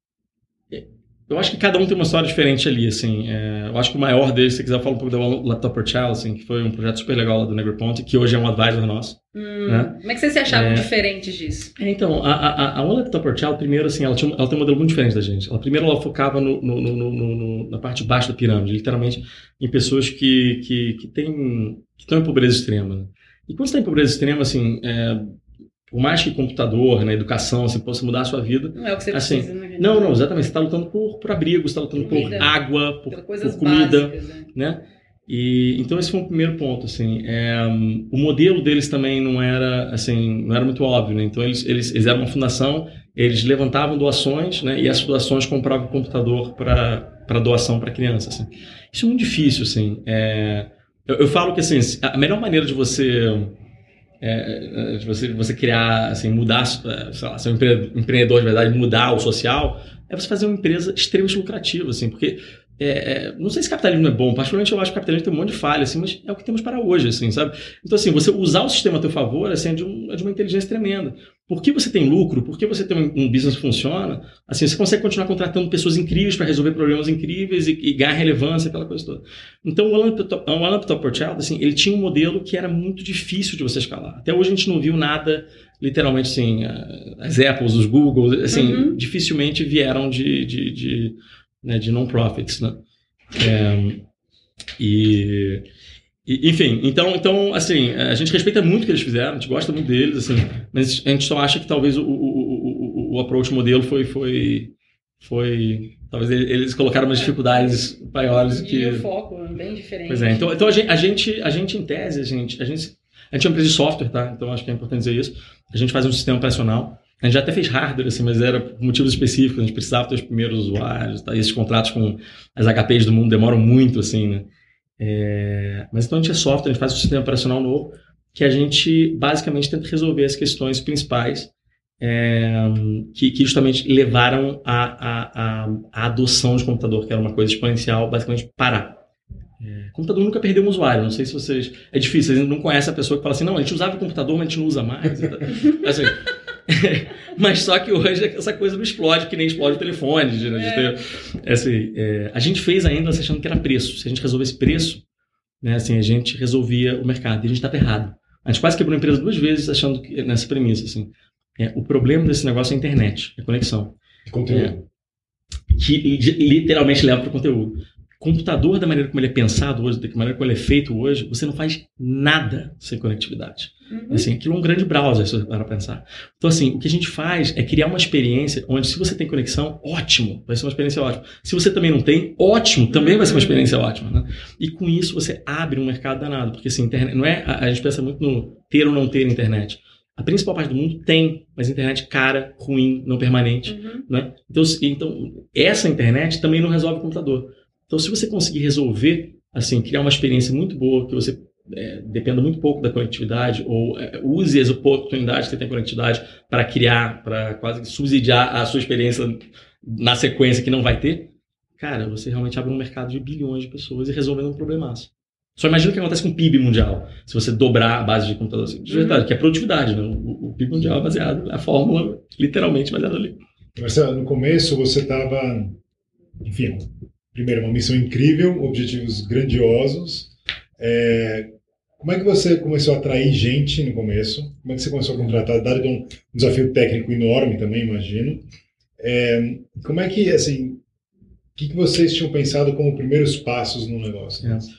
Eu acho que cada um tem uma história diferente ali, assim. É, eu acho que o maior deles, se você quiser falar um pouco da One Laptop per Child, assim, que foi um projeto super legal lá do Negroponte, que hoje é um advisor nosso. Hum, né? Como é que vocês se achavam é, diferentes disso? É, então, a, a, a One Laptop per Child, primeiro, assim, ela, tinha, ela tem um modelo muito diferente da gente. Ela, primeiro, ela focava no, no, no, no, no, na parte de baixo da pirâmide, literalmente, em pessoas que, que, que, tem, que estão em pobreza extrema. Né? E quando você está em pobreza extrema, assim... É, por mais que computador, né, educação, assim, possa mudar a sua vida... Não é o que você assim, precisa, né? Não, não, exatamente. Você está lutando por, por abrigo, você está lutando comida, por água, por, por comida, básicas, né? né? E, então esse foi um primeiro ponto, assim. É, o modelo deles também não era, assim, não era muito óbvio, né? Então eles, eles, eles eram uma fundação, eles levantavam doações, né? E essas doações compravam computador para doação para criança, assim. Isso é muito difícil, assim. É, eu, eu falo que, assim, a melhor maneira de você... É, você, você criar, assim, mudar, sei lá, ser um empreendedor de verdade, mudar o social, é você fazer uma empresa extremamente lucrativa, assim, porque É, é, não sei se capitalismo é bom, particularmente eu acho que o capitalismo tem um monte de falha, assim, mas é o que temos para hoje, assim, sabe? Então, assim, você usar o sistema a teu favor assim, é, de um, é de uma inteligência tremenda. Porque você tem lucro, porque você tem um, um business que funciona, assim, você consegue continuar contratando pessoas incríveis para resolver problemas incríveis e, e ganhar relevância, aquela coisa toda. Então, o Alan Pitopporchild, assim, ele tinha um modelo que era muito difícil de você escalar. Até hoje a gente não viu nada, literalmente, assim, as Apples, os Googles, assim, uhum. dificilmente vieram de... de, de Né, de non-profits, né? É, e, e, enfim, então, então, assim, a gente respeita muito o que eles fizeram, a gente gosta muito deles, assim, mas a gente só acha que talvez o, o, o, o approach modelo foi, foi, foi, talvez eles colocaram umas dificuldades maiores que... E o foco é bem diferente. Pois é, então, então a, gente, a, gente, a gente, em tese, a gente, a gente, a gente é uma empresa de software, tá? Então acho que é importante dizer isso. A gente faz um sistema operacional. A gente já até fez hardware, assim, mas era por motivos específicos. A gente precisava ter os primeiros usuários. Tá? E esses contratos com as H Ps do mundo demoram muito, assim, né? É... Mas então a gente é software, a gente faz um sistema operacional novo que a gente basicamente tenta resolver as questões principais é... que, que justamente levaram à a, a, a adoção de computador, que era uma coisa exponencial, basicamente parar. É... Computador nunca perdeu um usuário. Não sei se vocês... É difícil, vocês não conhecem a pessoa que fala assim, não, a gente usava o computador, mas a gente não usa mais. Assim... Mas só que hoje essa coisa não explode, que nem explode o telefone. Né? É. Assim, é, a gente fez ainda achando que era preço. Se a gente resolvesse preço, né, assim, a gente resolvia o mercado. E a gente estava errado. A gente quase quebrou a empresa duas vezes achando que, nessa premissa. Assim, é, o problema desse negócio é a internet, é a conexão. Conteúdo. É, que literalmente leva para o conteúdo. Computador, da maneira como ele é pensado hoje, da maneira como ele é feito hoje, você não faz nada sem conectividade. Uhum. Assim, aquilo é um grande browser, se você parar para pensar. Então, assim, o que a gente faz é criar uma experiência onde, se você tem conexão, ótimo, vai ser uma experiência ótima. Se você também não tem, ótimo, também vai ser uma experiência ótima. Né? E com isso você abre um mercado danado, porque assim, internet, não é, a, a gente pensa muito no ter ou não ter internet. A principal parte do mundo tem, mas internet cara, ruim, não permanente. Uhum. Né? Então, então, essa internet também não resolve o computador. Então, se você conseguir resolver, assim, criar uma experiência muito boa, que você é, dependa muito pouco da conectividade, ou é, use as oportunidades que tem conectividade para criar, para quase subsidiar a sua experiência na sequência que não vai ter, cara, você realmente abre um mercado de bilhões de pessoas e resolvendo um problemaço. Só imagina o que acontece com o P I B mundial, se você dobrar a base de computadores. Assim, de verdade, que é produtividade, né? O, o P I B mundial é baseado, a fórmula literalmente baseada ali. Marcelo, no começo você estava, enfim... Primeiro, uma missão incrível, objetivos grandiosos. É, como é que você começou a atrair gente no começo? Como é que você começou a contratar? Dado que é um desafio técnico enorme também, imagino. É, como é que, assim, o que, que vocês tinham pensado como primeiros passos no negócio? É.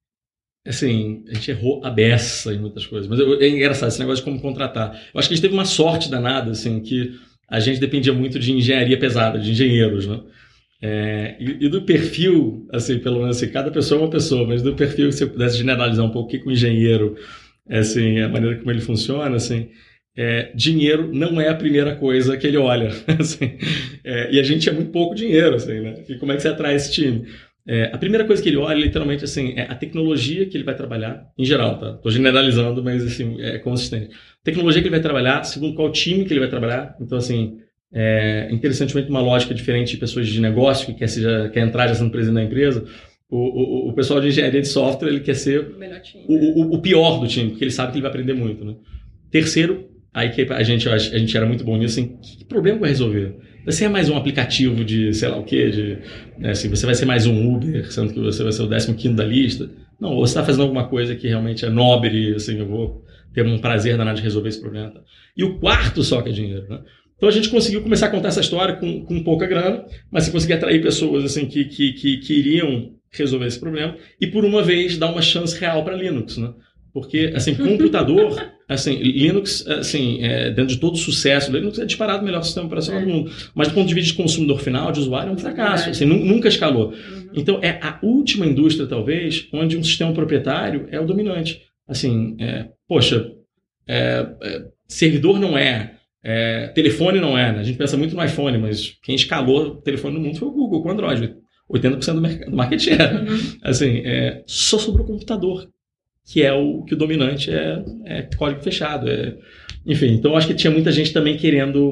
Assim, a gente errou a beça em muitas coisas. Mas é engraçado esse negócio de como contratar. Eu acho que a gente teve uma sorte danada, assim, que a gente dependia muito de engenharia pesada, de engenheiros, né? É, e, e do perfil, assim, pelo menos assim, cada pessoa é uma pessoa, mas do perfil, se eu pudesse generalizar um pouco o que o engenheiro, assim, a maneira como ele funciona, assim, é, dinheiro não é a primeira coisa que ele olha, assim, é, e a gente é muito pouco dinheiro, assim, né? E como é que você atrai esse time? É, a primeira coisa que ele olha, literalmente, assim, é a tecnologia que ele vai trabalhar, em geral, tá? Tô generalizando, mas, assim, é consistente. Tecnologia que ele vai trabalhar, segundo qual time que ele vai trabalhar, então, assim, É, interessantemente, uma lógica diferente de pessoas de negócio que quer, seja, quer entrar já sendo presidente da empresa, o, o, o pessoal de engenharia de software ele quer ser o, time, o, né? o, o pior do time, porque ele sabe que ele vai aprender muito. Né? Terceiro, aí que a gente, a gente era muito bom nisso, assim, que problema vai resolver? Você é mais um aplicativo de sei lá o quê, de, né, assim, você vai ser mais um Uber, sendo que você vai ser o décimo quinto da lista. Não, ou você está fazendo alguma coisa que realmente é nobre, assim, eu vou ter um prazer danado de resolver esse problema. Tá? E o quarto só que é dinheiro, né? Então a gente conseguiu começar a contar essa história com, com pouca grana, mas você conseguia atrair pessoas assim, que, que, que, que iriam resolver esse problema e, por uma vez, dar uma chance real para Linux. Né? Porque, assim, computador, assim, Linux, assim, é, dentro de todo o sucesso, Linux é disparado o melhor sistema operacional do mundo. Mas do ponto de vista de consumidor final, de usuário, é um fracasso. Assim, nunca escalou. Então é a última indústria, talvez, onde um sistema proprietário é o dominante. Assim, é, poxa, é, é, servidor não é... É, telefone não é, né? A gente pensa muito no iPhone, mas quem escalou o telefone no mundo foi o Google com o Android, oitenta por cento do, mercado, do market share. Uhum. Assim, é, só sobrou o computador, que é o que o dominante é, é código fechado. É, enfim, então eu acho que tinha muita gente também querendo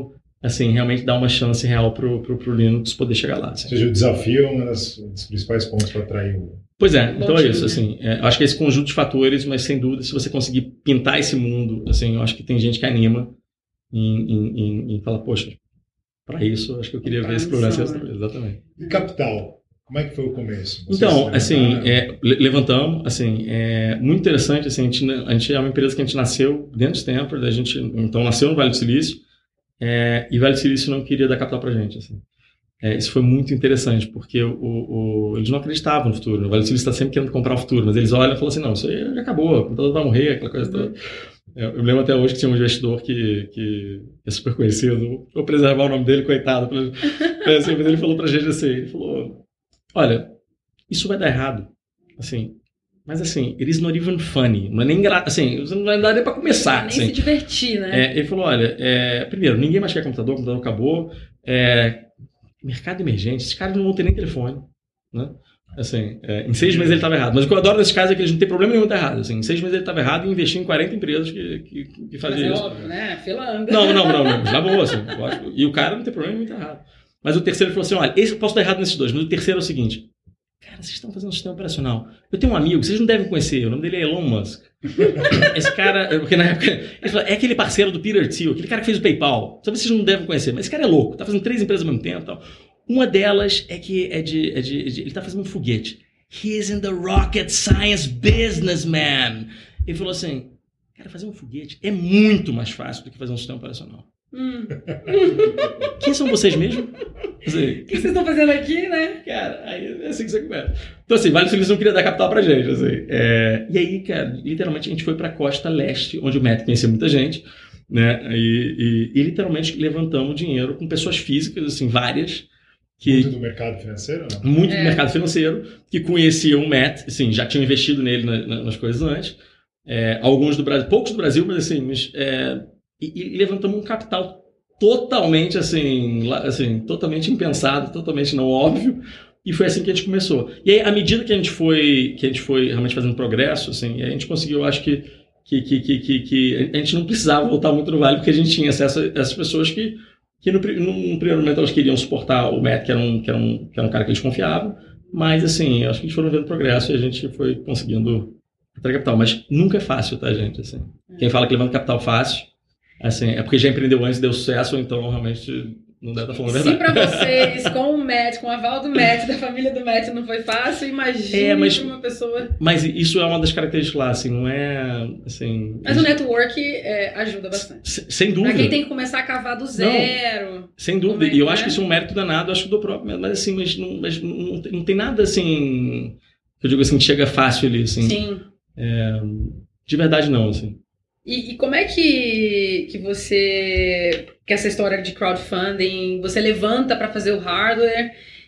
assim, realmente dar uma chance real pro, pro, pro Linux poder chegar lá. Assim. Ou seja, o desafio é um dos, dos principais pontos para atrair o... Pois é, então é isso, assim, é, eu acho que é esse conjunto de fatores, mas sem dúvida, se você conseguir pintar esse mundo, assim, eu acho que tem gente que anima em, em, em, em falar, poxa, para isso, acho que eu queria ver esse programa. Exatamente. E capital? Como é que foi o começo? Vocês então, assim, é, levantamos, assim, é muito interessante, assim, a gente, a gente é uma empresa que a gente nasceu dentro de Stanford, a gente, então, nasceu no Vale do Silício, é, e o Vale do Silício não queria dar capital pra gente, assim. É, isso foi muito interessante, porque o, o, eles não acreditavam no futuro. O Vale do Silício está sempre querendo comprar o futuro, mas eles olham e falam assim, não, isso aí já acabou, o computador vai morrer, aquela coisa toda. Eu, eu lembro até hoje que tinha um investidor que, que é super conhecido, vou preservar o nome dele, coitado, pra, assim, mas ele falou pra gente assim, ele falou, olha, isso vai dar errado, assim, mas assim, it is not even funny, não é nem engraçado, assim, você não vai dar nem pra começar. Nem assim. se divertir, né? É, ele falou, olha, é, primeiro, ninguém mais quer computador, o computador acabou, é, mercado emergente, esses caras não vão ter nem telefone, né? Assim, é, em seis meses ele estava errado. Mas o que eu adoro nesses casos é que eles não têm problema nenhum estar errado. Assim, em seis meses ele estava errado e investiu em quarenta empresas que, que, que faziam Mas é isso. óbvio, né? Fila anda. Não, não, não, não. Na boa, assim, lógico. E o cara não tem problema nenhum estar errado. Mas o terceiro ele falou assim, olha, esse eu posso estar errado nesses dois, mas o terceiro é o seguinte, cara, vocês estão fazendo um sistema operacional. Eu tenho um amigo, vocês não devem conhecer, o nome dele é Elon Musk. Esse cara, porque na época, ele falou, é aquele parceiro do Peter Thiel, aquele cara que fez o PayPal. Sabe, vocês não devem conhecer, mas esse cara é louco, tá fazendo três empresas ao mesmo tempo e tal. Uma delas é que é de, é de, é de ele tá fazendo um foguete. He's in the rocket science business, man. Ele falou assim, cara, fazer um foguete é muito mais fácil do que fazer um sistema operacional. Hum. Quem são vocês mesmo? Assim, o que vocês estão fazendo aqui, né? Cara, aí é assim que você começa. Então, assim, Vale do Silício não queria dar capital pra gente, assim. É, e aí, cara, literalmente a gente foi pra costa leste, onde o Matt conhecia muita gente, né? E, e, e literalmente levantamos dinheiro com pessoas físicas, assim, várias. Que, muito do mercado financeiro, não? Muito é. do mercado financeiro, que conheciam o Matt, assim, já tinham investido nele na, na, nas coisas antes. É, alguns do Brasil, poucos do Brasil, mas assim, mas, é, e, e levantamos um capital totalmente assim, assim, totalmente impensado, totalmente não óbvio, e foi assim que a gente começou. E aí, à medida que a gente foi, que a gente foi realmente fazendo progresso, assim, a gente conseguiu, acho que, que, que, que, que a gente não precisava voltar muito no Vale, porque a gente tinha acesso a essas pessoas que, que no, no primeiro momento elas queriam suportar o Matt, que era um, que era um, que era um cara que eles confiavam, mas assim, acho que a gente foi vendo progresso e a gente foi conseguindo atrair capital, mas nunca é fácil, tá, gente? Assim, quem fala que levanta capital fácil, assim, é porque já empreendeu antes e deu sucesso, ou então realmente não deve estar falando a verdade. Se pra vocês, com o Matt, com o aval do Matt, da família do Matt, não foi fácil, imagine é, mas, pra uma pessoa... Mas isso é uma das características lá, assim, não é... Assim, mas gente... o network é, ajuda bastante. S- sem dúvida. Pra quem tem que começar a cavar do zero. Não, sem dúvida. É, e eu né? acho que isso é um mérito danado, eu acho que do próprio, mas assim, mas não, mas não, não tem nada assim, que eu digo assim, que chega fácil ali, assim. Sim. É, de verdade não, assim. E, e como é que, que você, que essa história de crowdfunding, você levanta para fazer o hardware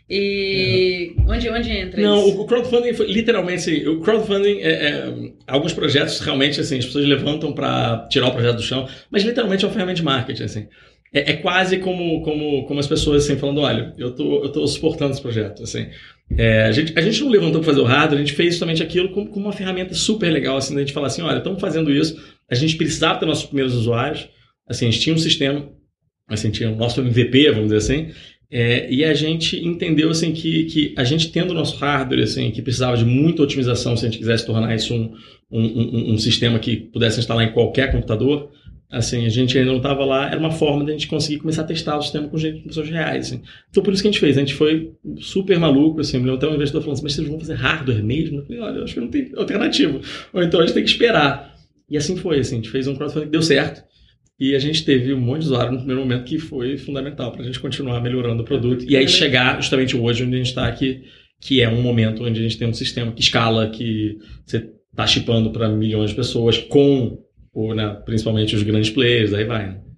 e é. onde, onde entra não, isso? Não, o crowdfunding foi literalmente assim, o crowdfunding, é, é, alguns projetos realmente assim, as pessoas levantam para tirar o projeto do chão, mas literalmente é uma ferramenta de marketing, assim. É, é quase como, como, como as pessoas assim, falando, olha, eu tô, eu tô suportando esse projeto, assim. É, a, gente, a gente não levantou para fazer o hardware, a gente fez justamente aquilo como, como uma ferramenta super legal, assim, da gente falar assim, olha, estamos fazendo isso, a gente precisava ter nossos primeiros usuários, assim, a gente tinha um sistema, assim, tinha o nosso M V P, vamos dizer assim, é, e a gente entendeu, assim, que, que a gente tendo o nosso hardware, assim, que precisava de muita otimização se a gente quisesse tornar isso um, um, um, um sistema que pudesse instalar em qualquer computador, assim, a gente ainda não estava lá, era uma forma de a gente conseguir começar a testar o sistema com gente, com pessoas reais, assim. Então, por isso que a gente fez, a gente foi super maluco, assim, até um investidor falando assim, mas vocês vão fazer hardware mesmo? Eu falei, olha, eu acho que não tem alternativa, ou então a gente tem que esperar. E assim foi, assim, a gente fez um crowdfunding que deu certo, e a gente teve um monte de usuário no primeiro momento que foi fundamental para a gente continuar melhorando o produto, e aí chegar justamente hoje onde a gente está aqui, que é um momento onde a gente tem um sistema que escala, que você está shippando para milhões de pessoas com ou, né, principalmente os grandes players, aí vai. Né?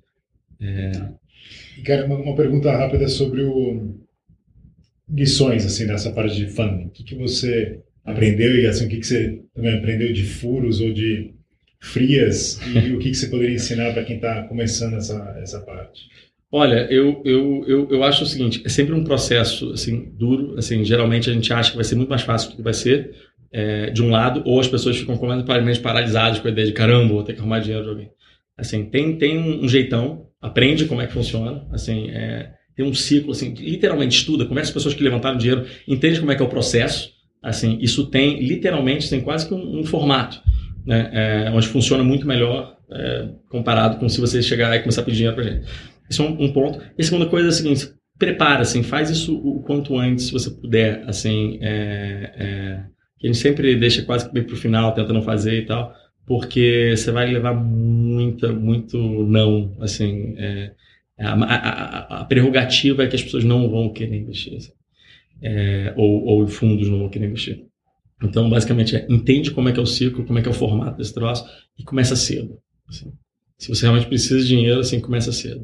É... Quero uma, uma pergunta rápida sobre o lições assim dessa parte de funding. O que, que você aprendeu e assim o que, que você também aprendeu de furos ou de frias e o que, que você poderia ensinar para quem está começando essa essa parte? Olha, eu, eu, eu, eu acho o seguinte, é sempre um processo assim duro, assim geralmente a gente acha que vai ser muito mais fácil do que vai ser. É, de um lado, ou as pessoas ficam completamente paralisadas com a ideia de caramba, vou ter que arrumar dinheiro de alguém. Assim, tem, tem um jeitão, aprende como é que funciona, assim, é, tem um ciclo, assim, literalmente estuda, conversa com pessoas que levantaram dinheiro, entende como é que é o processo, assim, isso tem, literalmente, tem quase que um, um formato, né, é, onde funciona muito melhor é, comparado com se você chegar e começar a pedir dinheiro pra gente. Esse é um, um ponto. E a segunda coisa é a seguinte, prepara, assim, faz isso o quanto antes, se você puder, assim, é, é, que a gente sempre deixa quase que bem pro final, tenta não fazer e tal, porque você vai levar muita, muito não, assim, é, a, a, a prerrogativa é que as pessoas não vão querer investir, assim, é, ou, ou fundos não vão querer investir. Então, basicamente, é, entende como é que é o ciclo, como é que é o formato desse troço e começa cedo. Assim. Se você realmente precisa de dinheiro, assim, começa cedo.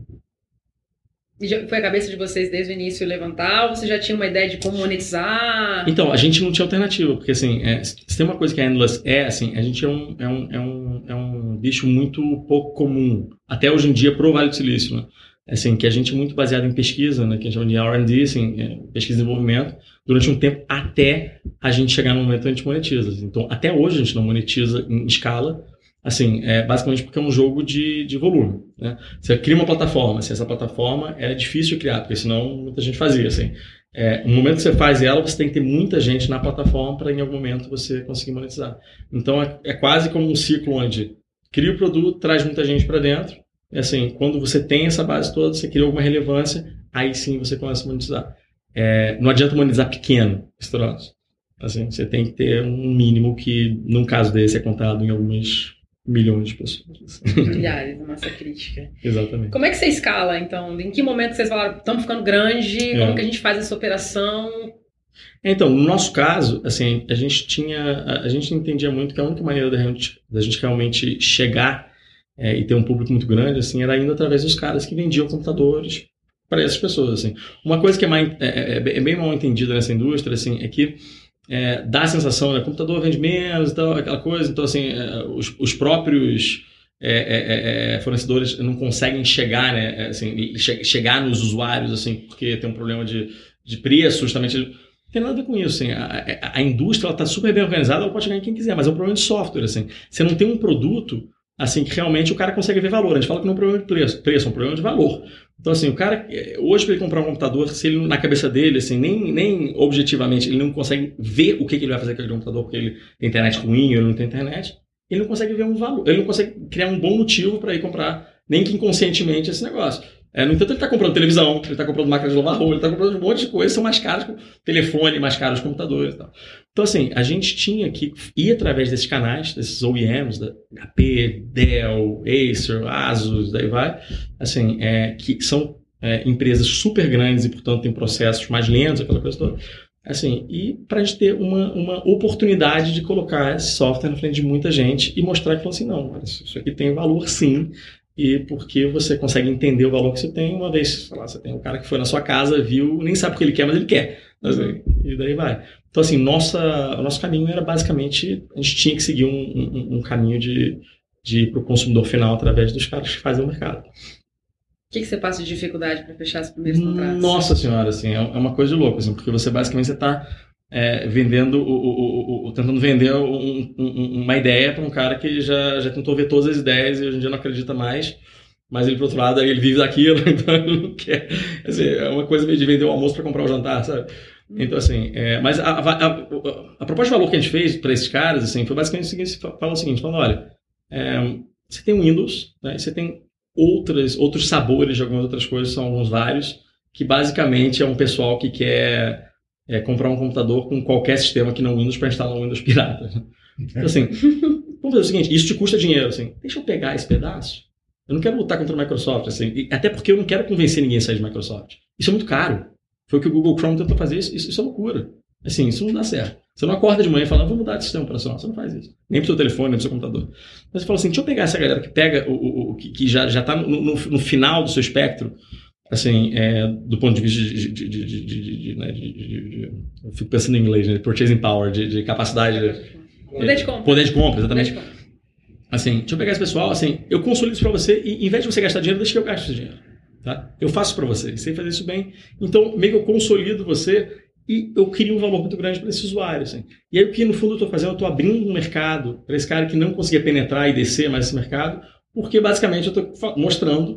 E já foi a cabeça de vocês desde o início levantar, ou você já tinha uma ideia de como monetizar? Então, a gente não tinha alternativa, porque assim, é, se tem uma coisa que a Endless é, assim, a gente é um, é um, é um, é um bicho muito pouco comum, até hoje em dia pro Vale do Silício, né? Assim, que a gente é muito baseado em pesquisa, né? Que a gente chama de R and D, assim, é, pesquisa e desenvolvimento, durante um tempo até a gente chegar no momento que a gente monetiza. Então, até hoje a gente não monetiza em escala, assim, é basicamente porque é um jogo de, de volume, né? Você cria uma plataforma, assim, essa plataforma é difícil de criar, porque senão muita gente fazia, assim. É, no momento que você faz ela, você tem que ter muita gente na plataforma para em algum momento você conseguir monetizar. Então, é, é quase como um ciclo onde cria o produto, traz muita gente para dentro, e assim, quando você tem essa base toda, você cria alguma relevância, aí sim você começa a monetizar. É, não adianta monetizar pequeno, esse troço. Assim, você tem que ter um mínimo que, num caso desse, é contado em algumas milhões de pessoas. Milhares, a massa crítica. Exatamente. Como é que você escala, então? Em que momento vocês falaram, estamos ficando grande, é. Como que a gente faz essa operação? Então, no nosso caso, assim, a gente tinha, a gente entendia muito que a única maneira da gente, da gente realmente chegar é, e ter um público muito grande, assim, era indo através dos caras que vendiam computadores para essas pessoas, assim. Uma coisa que é, mais, é, é, é bem mal entendida nessa indústria, assim, é que É, dá a sensação, né? O computador vende menos e tal, aquela coisa. Então, assim, é, os, os próprios é, é, é, fornecedores não conseguem chegar, né? Assim, che- chegar nos usuários, assim, porque tem um problema de, de preço, justamente. Não tem nada a ver com isso, assim. A, a, a indústria está super bem organizada, ela pode chegar em quem quiser, mas é um problema de software, assim. Você não tem um produto, assim, que realmente o cara consegue ver valor. A gente fala que não é um problema de preço, preço é um problema de valor. Então, assim, o cara, hoje, para ele comprar um computador, se ele, na cabeça dele, assim, nem, nem objetivamente, ele não consegue ver o que, que ele vai fazer com aquele computador, porque ele tem internet ruim ou ele não tem internet, ele não consegue ver um valor, ele não consegue criar um bom motivo para ir comprar, nem que inconscientemente, esse negócio. É, no entanto, ele está comprando televisão, ele está comprando máquina de lavar roupa, ele está comprando um monte de coisas, são mais caros que o telefone, mais caros que os computadores e tal. Então, assim, a gente tinha que ir através desses canais, desses O E Ms, da H P, Dell, Acer, Asus, daí vai, assim, é, que são é, empresas super grandes e, portanto, têm processos mais lentos, aquela coisa toda. Assim, e para a gente ter uma, uma oportunidade de colocar esse software na frente de muita gente e mostrar que, falou assim, não, isso aqui tem valor sim, e porque você consegue entender o valor que você tem, uma vez, sei lá, você tem um cara que foi na sua casa, viu, nem sabe o que ele quer, mas ele quer. Assim, e daí vai. Então, assim, nossa, o nosso caminho era basicamente, a gente tinha que seguir um, um, um caminho de, de ir para o consumidor final através dos caras que fazem o mercado. O que, que você passa de dificuldade para fechar os primeiros contratos? Nossa senhora, assim, é uma coisa de louco, assim, porque você basicamente está é, vendendo, o, o, o, o, tentando vender um, um, uma ideia para um cara que já, já tentou ver todas as ideias e hoje em dia não acredita mais, mas ele, por outro lado, ele vive daquilo, então ele não quer. Assim, é uma coisa meio de vender o almoço para comprar o jantar, sabe? Então, assim, é, mas a, a, a, a proposta de valor que a gente fez para esses caras, assim, foi basicamente o seguinte, fala o seguinte, falando, olha, é, você tem o Windows, né, você tem outras, outros sabores de algumas outras coisas, são alguns vários, que basicamente é um pessoal que quer é, comprar um computador com qualquer sistema que não Windows para instalar um Windows pirata. Então, assim, vamos fazer o seguinte, isso te custa dinheiro, assim, deixa eu pegar esse pedaço, eu não quero lutar contra a Microsoft, assim, e, até porque eu não quero convencer ninguém a sair de Microsoft. Isso é muito caro. Foi o que o Google Chrome tentou fazer, isso, isso, isso é loucura. Assim, isso não dá certo. Você não acorda de manhã e fala, vou mudar de sistema operacional. Você não faz isso. Nem pro seu telefone, nem pro seu computador. Mas você fala assim, deixa eu pegar essa galera que pega o, o, o que, que já, já tá no, no, no final do seu espectro, assim, é, do ponto de vista de, de, de, de, de, de, né, de, de, de eu fico pensando em inglês, né, purchasing power, de, de capacidade... De, poder de compra. Poder de compra, exatamente. Poder de compra. Assim, deixa eu pegar esse pessoal, assim, eu consolido isso pra você e, em vez de você gastar dinheiro, deixa que eu gaste esse dinheiro. Tá? Eu faço para você, sei fazer isso bem. Então, meio que eu consolido você e eu crio um valor muito grande para esse usuário. Assim. E aí, o que no fundo eu estou fazendo, eu estou abrindo um mercado para esse cara que não conseguia penetrar e descer mais esse mercado, porque basicamente eu estou mostrando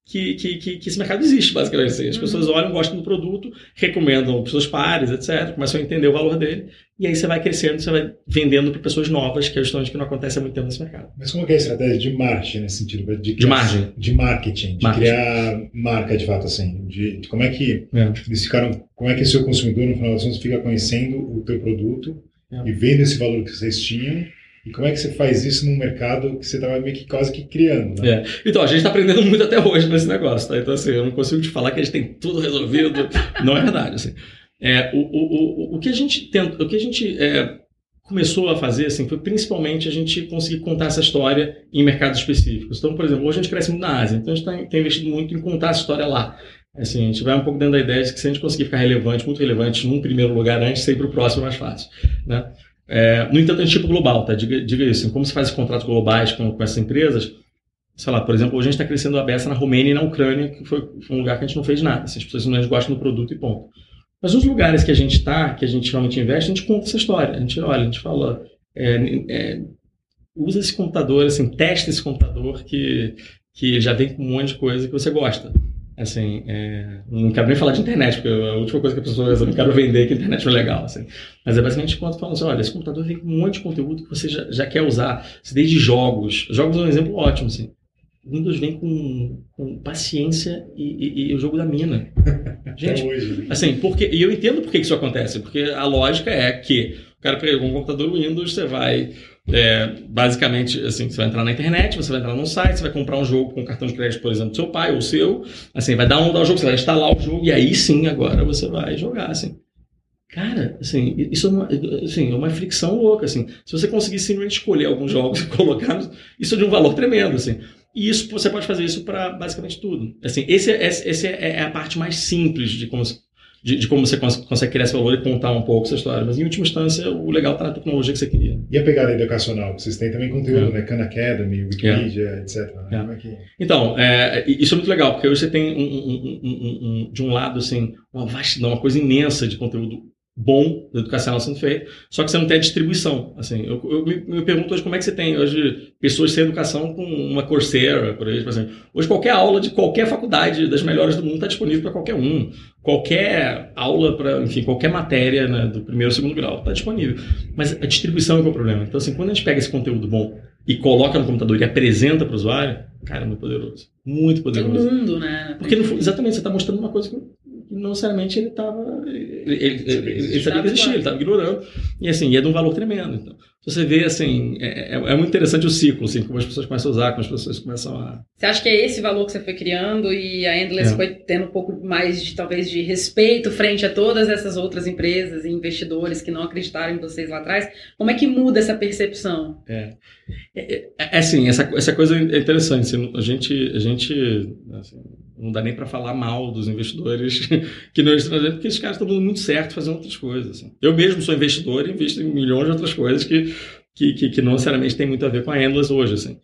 que, que, que, que esse mercado existe, basicamente. Assim. As pessoas olham, gostam do produto, recomendam para seus pares, etcétera, começam a entender o valor dele, e aí você vai crescendo, você vai vendendo para pessoas novas, que é justamente que não acontece há muito tempo nesse mercado. Mas como que é a estratégia de marketing nesse sentido? De, de margem? De marketing, de marketing. Criar marca de fato, assim. De, de como é que é. eles ficaram, como é que o seu consumidor, no final das contas, fica conhecendo o teu produto é. e vendo esse valor que vocês tinham. E como é que você faz isso num mercado que você estava meio que quase que criando, né? É. Então, a gente está aprendendo muito até hoje nesse negócio, tá? Então, assim, eu não consigo te falar que a gente tem tudo resolvido. Não é verdade, assim. É, o, o, o, o que a gente tenta, o que a gente é, começou a fazer, assim, foi principalmente a gente conseguir contar essa história em mercados específicos. Então, por exemplo, hoje a gente cresce muito na Ásia, então a gente está tá investindo muito em contar essa história lá. Assim, a gente vai um pouco dentro da ideia de que se a gente conseguir ficar relevante, muito relevante, num primeiro lugar antes, de ir para o próximo é mais fácil, né? É, no entanto, a gente tipo global, tá? Diga, diga isso. Como se faz contratos globais com, com essas empresas? Sei lá, por exemplo, hoje a gente está crescendo a beça na Romênia e na Ucrânia, que foi, foi um lugar que a gente não fez nada. Assim, as pessoas simplesmente gostam do produto e ponto. Mas nos lugares que a gente está, que a gente realmente investe, a gente conta essa história. A gente olha, a gente fala, é, é, usa esse computador, assim, testa esse computador que, que já vem com um monte de coisa que você gosta. Assim, é, não quero nem falar de internet, porque a última coisa que a pessoa eu não quero vender é que a internet não é legal. Assim. Mas é basicamente quando falam assim, olha, esse computador vem com um monte de conteúdo que você já, já quer usar, desde jogos. Jogos é um exemplo ótimo, assim. O Windows vem com, com paciência e, e, e o jogo da mina. Gente, hoje, assim, porque, e eu entendo por que isso acontece, porque a lógica é que o cara pegou um computador Windows, você vai... É, basicamente, assim, você vai entrar na internet, você vai entrar num site, você vai comprar um jogo com cartão de crédito, por exemplo, do seu pai ou seu, assim, vai downloadar o jogo, você vai instalar o jogo e aí sim, agora você vai jogar, assim. Cara, assim, isso é uma, assim, é uma fricção louca, assim. Se você conseguir simplesmente escolher alguns jogos e colocar, isso é de um valor tremendo, assim. E isso, você pode fazer isso para basicamente tudo. Assim, esse, esse, esse é a parte mais simples de como De, de como você cons- consegue criar esse valor e contar um pouco essa história. Mas, em última instância, o legal está na tecnologia que você queria. E a pegada educacional? Vocês têm também conteúdo, é. né? Khan Academy, Wikipedia, é. etcétera. Né? É. Como é que... Então, é, isso é muito legal, porque hoje você tem, um, um, um, um, um, de um lado, assim, uma vastidão, uma coisa imensa de conteúdo bom da educação sendo feito, só que você não tem a distribuição. Assim, eu, eu me, me pergunto hoje como é que você tem hoje pessoas sem educação com uma Coursera, por exemplo. Assim. Hoje qualquer aula de qualquer faculdade das melhores do mundo está disponível para qualquer um. Qualquer aula, para, enfim, qualquer matéria, né, do primeiro ou segundo grau está disponível. Mas a distribuição é que é o problema. Então, assim, quando a gente pega esse conteúdo bom e coloca no computador e apresenta para o usuário, cara, é muito poderoso. Muito poderoso. Tem mundo, né? Porque, no, exatamente, você está mostrando uma coisa que não necessariamente ele estava... Ele, ele, ele, ele sabia que existia, ele estava ignorando. E, assim, e é de um valor tremendo. Então, você vê, assim, é, é, é muito interessante o ciclo, assim, como as pessoas começam a usar, como as pessoas começam a... Você acha que é esse valor que você foi criando e a Endless é. foi tendo um pouco mais, de talvez, de respeito frente a todas essas outras empresas e investidores que não acreditaram em vocês lá atrás? Como é que muda essa percepção? É, é, é, é assim, essa, essa coisa é interessante. Assim, a gente, a gente assim, não dá nem para falar mal dos investidores que não estão fazendo, porque esses caras estão dando muito certo fazendo outras coisas. Assim. Eu mesmo sou investidor e invisto em milhões de outras coisas que, que, que, que não necessariamente tem muito a ver com a Endless hoje. Assim.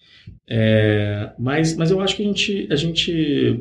É, mas, mas eu acho que a gente... A gente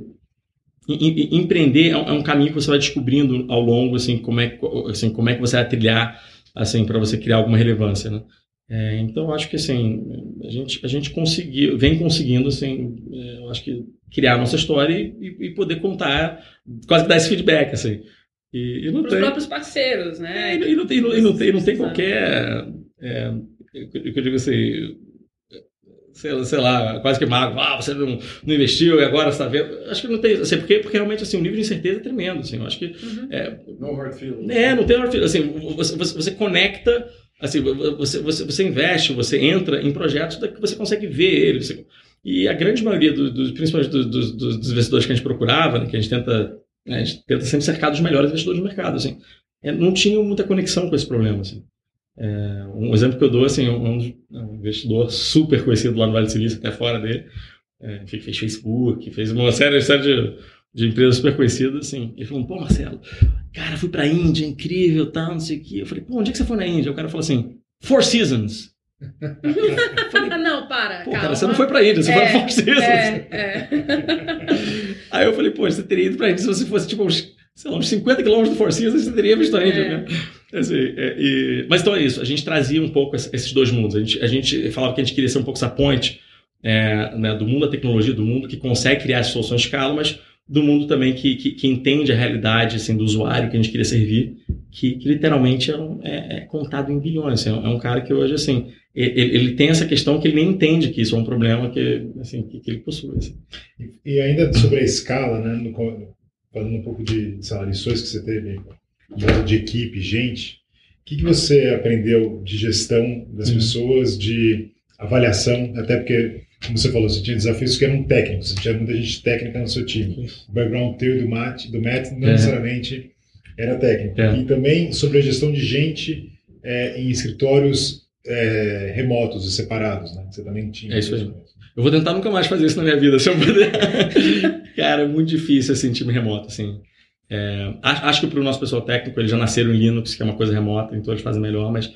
em, em, empreender é um, é um caminho que você vai descobrindo ao longo, assim, como é, assim, como é que você vai trilhar assim, para você criar alguma relevância, né? É, então, eu acho que assim, a gente, a gente conseguiu, vem conseguindo assim, é, eu acho que criar a nossa história e, e poder contar, quase que dar esse feedback. Assim. E, e para os próprios parceiros, né? E, e, não, e, não, e, não, tem, e não tem qualquer... É, eu, eu digo assim... Sei, sei lá, quase que mago, ah, você não, não investiu e agora você está vendo. Acho que não tem, assim, porque, porque realmente assim, o nível de incerteza é tremendo. Assim, eu acho que. Uhum. É, no hard feelings. É, não tem hard feelings. Assim, você, você, você conecta, assim, você, você, você investe, você entra em projetos que você consegue ver eles. Você, e a grande maioria, do, do, principalmente dos, dos, dos investidores que a gente procurava, né, que a gente tenta, né, a gente tenta sempre cercar dos melhores investidores do mercado, assim, é, não tinha muita conexão com esse problema. Assim. É, um exemplo que eu dou, assim, um, um investidor super conhecido lá no Vale do Silício, até fora dele, é, que fez Facebook, fez uma série, série de, de empresas super conhecidas, assim, ele falou, pô, Marcelo, cara, fui pra Índia, incrível, tal, não sei o quê. Eu falei, pô, onde é que você foi na Índia? O cara falou assim, Four Seasons. Falei, não, para, pô, calma. Cara, você não foi pra Índia, você é, foi pra Four Seasons. É, é. Aí eu falei, pô, você teria ido pra Índia se você fosse, tipo, uns, sei lá, uns cinquenta quilômetros do Four Seasons, você teria visto a Índia, é. né? Assim, é, e, mas então é isso, a gente trazia um pouco esses dois mundos, a gente, a gente falava que a gente queria ser um pouco essa ponte é, né, do mundo da tecnologia, do mundo que consegue criar soluções de escala, mas do mundo também que, que, que entende a realidade assim, do usuário que a gente queria servir, que, que literalmente é, um, é, é contado em bilhões. É um, é um cara que hoje, assim, ele, ele tem essa questão que ele nem entende que isso é um problema que, assim, que, que ele possui. Assim. E, e ainda sobre a escala, né, no, falando um pouco de, sei lá, lições que você teve de equipe, gente, o que, que você aprendeu de gestão das hum. pessoas, de avaliação, até porque, como você falou, você tinha desafios que eram técnicos, você tinha muita gente técnica no seu time. O background teu e do Matt, do Matt não é. necessariamente era técnico. É. E também sobre a gestão de gente é, em escritórios é, remotos e separados, né? Você também tinha. É isso aí. Eu vou tentar nunca mais fazer isso na minha vida, se eu puder. Cara, é muito difícil, assim, time remoto, assim. É, acho, acho que para o nosso pessoal técnico, eles já nasceram em Linux, que é uma coisa remota, então eles fazem melhor, mas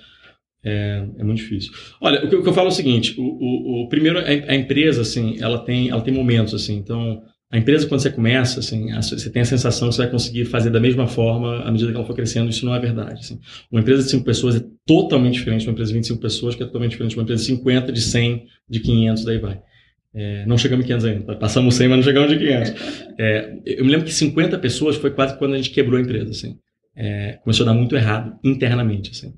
É, é muito difícil. Olha, o que, o que eu falo é o seguinte, o, o, o primeiro, a, a empresa, assim, ela tem, ela tem momentos, assim, então, a empresa, quando você começa, assim, a, você tem a sensação que você vai conseguir fazer da mesma forma à medida que ela for crescendo, isso não é verdade, assim. Uma empresa de cinco pessoas é totalmente diferente de uma empresa de vinte e cinco pessoas, que é totalmente diferente de uma empresa de cinquenta, de cem, de quinhentos, daí vai. É, não chegamos em quinhentos ainda, passamos cem, mas não chegamos de quinhentos. É, eu me lembro que cinquenta pessoas foi quase quando a gente quebrou a empresa, assim. É, começou a dar muito errado, internamente, assim.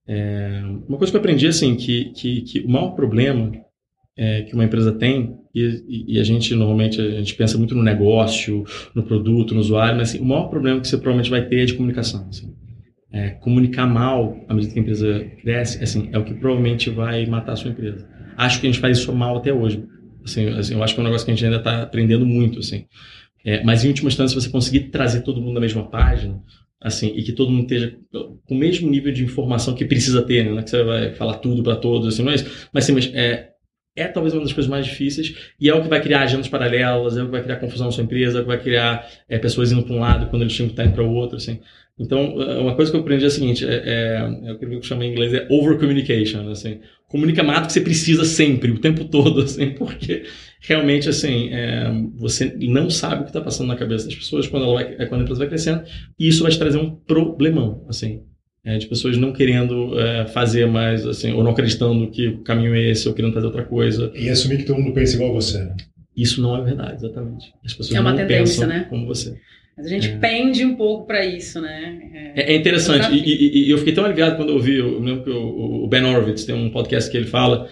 É, uma coisa que eu aprendi, assim, que, que, que o maior problema é, que uma empresa tem, e, e a gente, normalmente, a gente pensa muito no negócio, no produto, no usuário, mas, assim, o maior problema que você provavelmente vai ter é de comunicação, assim. É, comunicar mal, à medida que a empresa cresce, assim, é o que provavelmente vai matar a sua empresa. Acho que a gente faz isso mal até hoje. Assim, assim, eu acho que é um negócio que a gente ainda está aprendendo muito, assim. É, mas, em última instância, se você conseguir trazer todo mundo na mesma página, assim, e que todo mundo esteja com o mesmo nível de informação que precisa ter, né? Não é que você vai falar tudo para todos, assim, não é isso. Mas, assim, mas é, é talvez uma das coisas mais difíceis e é o que vai criar agendas paralelas, é o que vai criar confusão na sua empresa, é o que vai criar é, pessoas indo para um lado quando eles tinham que estar indo para o outro, assim. Então, uma coisa que eu aprendi é a seguinte, é, é, é o que eu chamo em inglês é over-communication, assim. Comunica mais do que você precisa sempre, o tempo todo, assim, porque realmente, assim, é, você não sabe o que está passando na cabeça das pessoas quando, ela vai, quando a empresa vai crescendo, e isso vai te trazer um problemão, assim, é, de pessoas não querendo é, fazer mais, assim, ou não acreditando que o caminho é esse, ou querendo fazer outra coisa. E assumir que todo mundo pensa igual você, né? Isso não é verdade, exatamente. As pessoas é uma não tendência, pensam né? como você. Mas a gente é. pende um pouco para isso, né? É, é interessante. E, e, e eu fiquei tão aliviado quando eu ouvi, eu lembro que o, o Ben Horowitz tem um podcast que ele fala,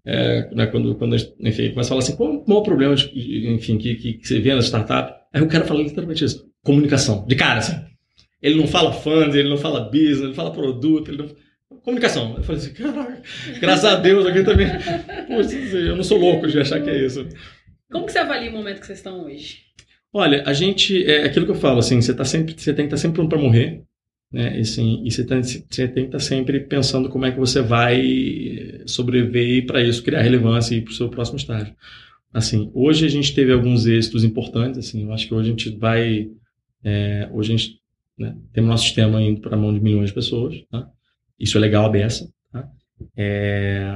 é, né, quando, quando enfim, ele começa a falar assim, qual é o maior problema de, enfim, que, que, que você vê na startup? Aí o cara fala literalmente isso, comunicação, de cara, assim. Ele não fala funds, ele não fala business, ele não fala produto, ele não... Comunicação. Eu falei assim, caraca, graças a Deus, alguém também... Poxa, eu não sou louco de achar que é isso. Como que você avalia o momento que vocês estão hoje? Olha, a gente, é aquilo que eu falo, assim, você, tá sempre, você tem que estar sempre pronto para morrer, né, e, assim, e você, tá, você tem que estar sempre pensando como é que você vai sobreviver e para isso criar relevância e ir para o seu próximo estágio. Assim, hoje a gente teve alguns êxitos importantes, assim, eu acho que hoje a gente vai, é, hoje a gente, né, tem o nosso sistema indo para a mão de milhões de pessoas, tá? Isso é legal a beça, tá? É,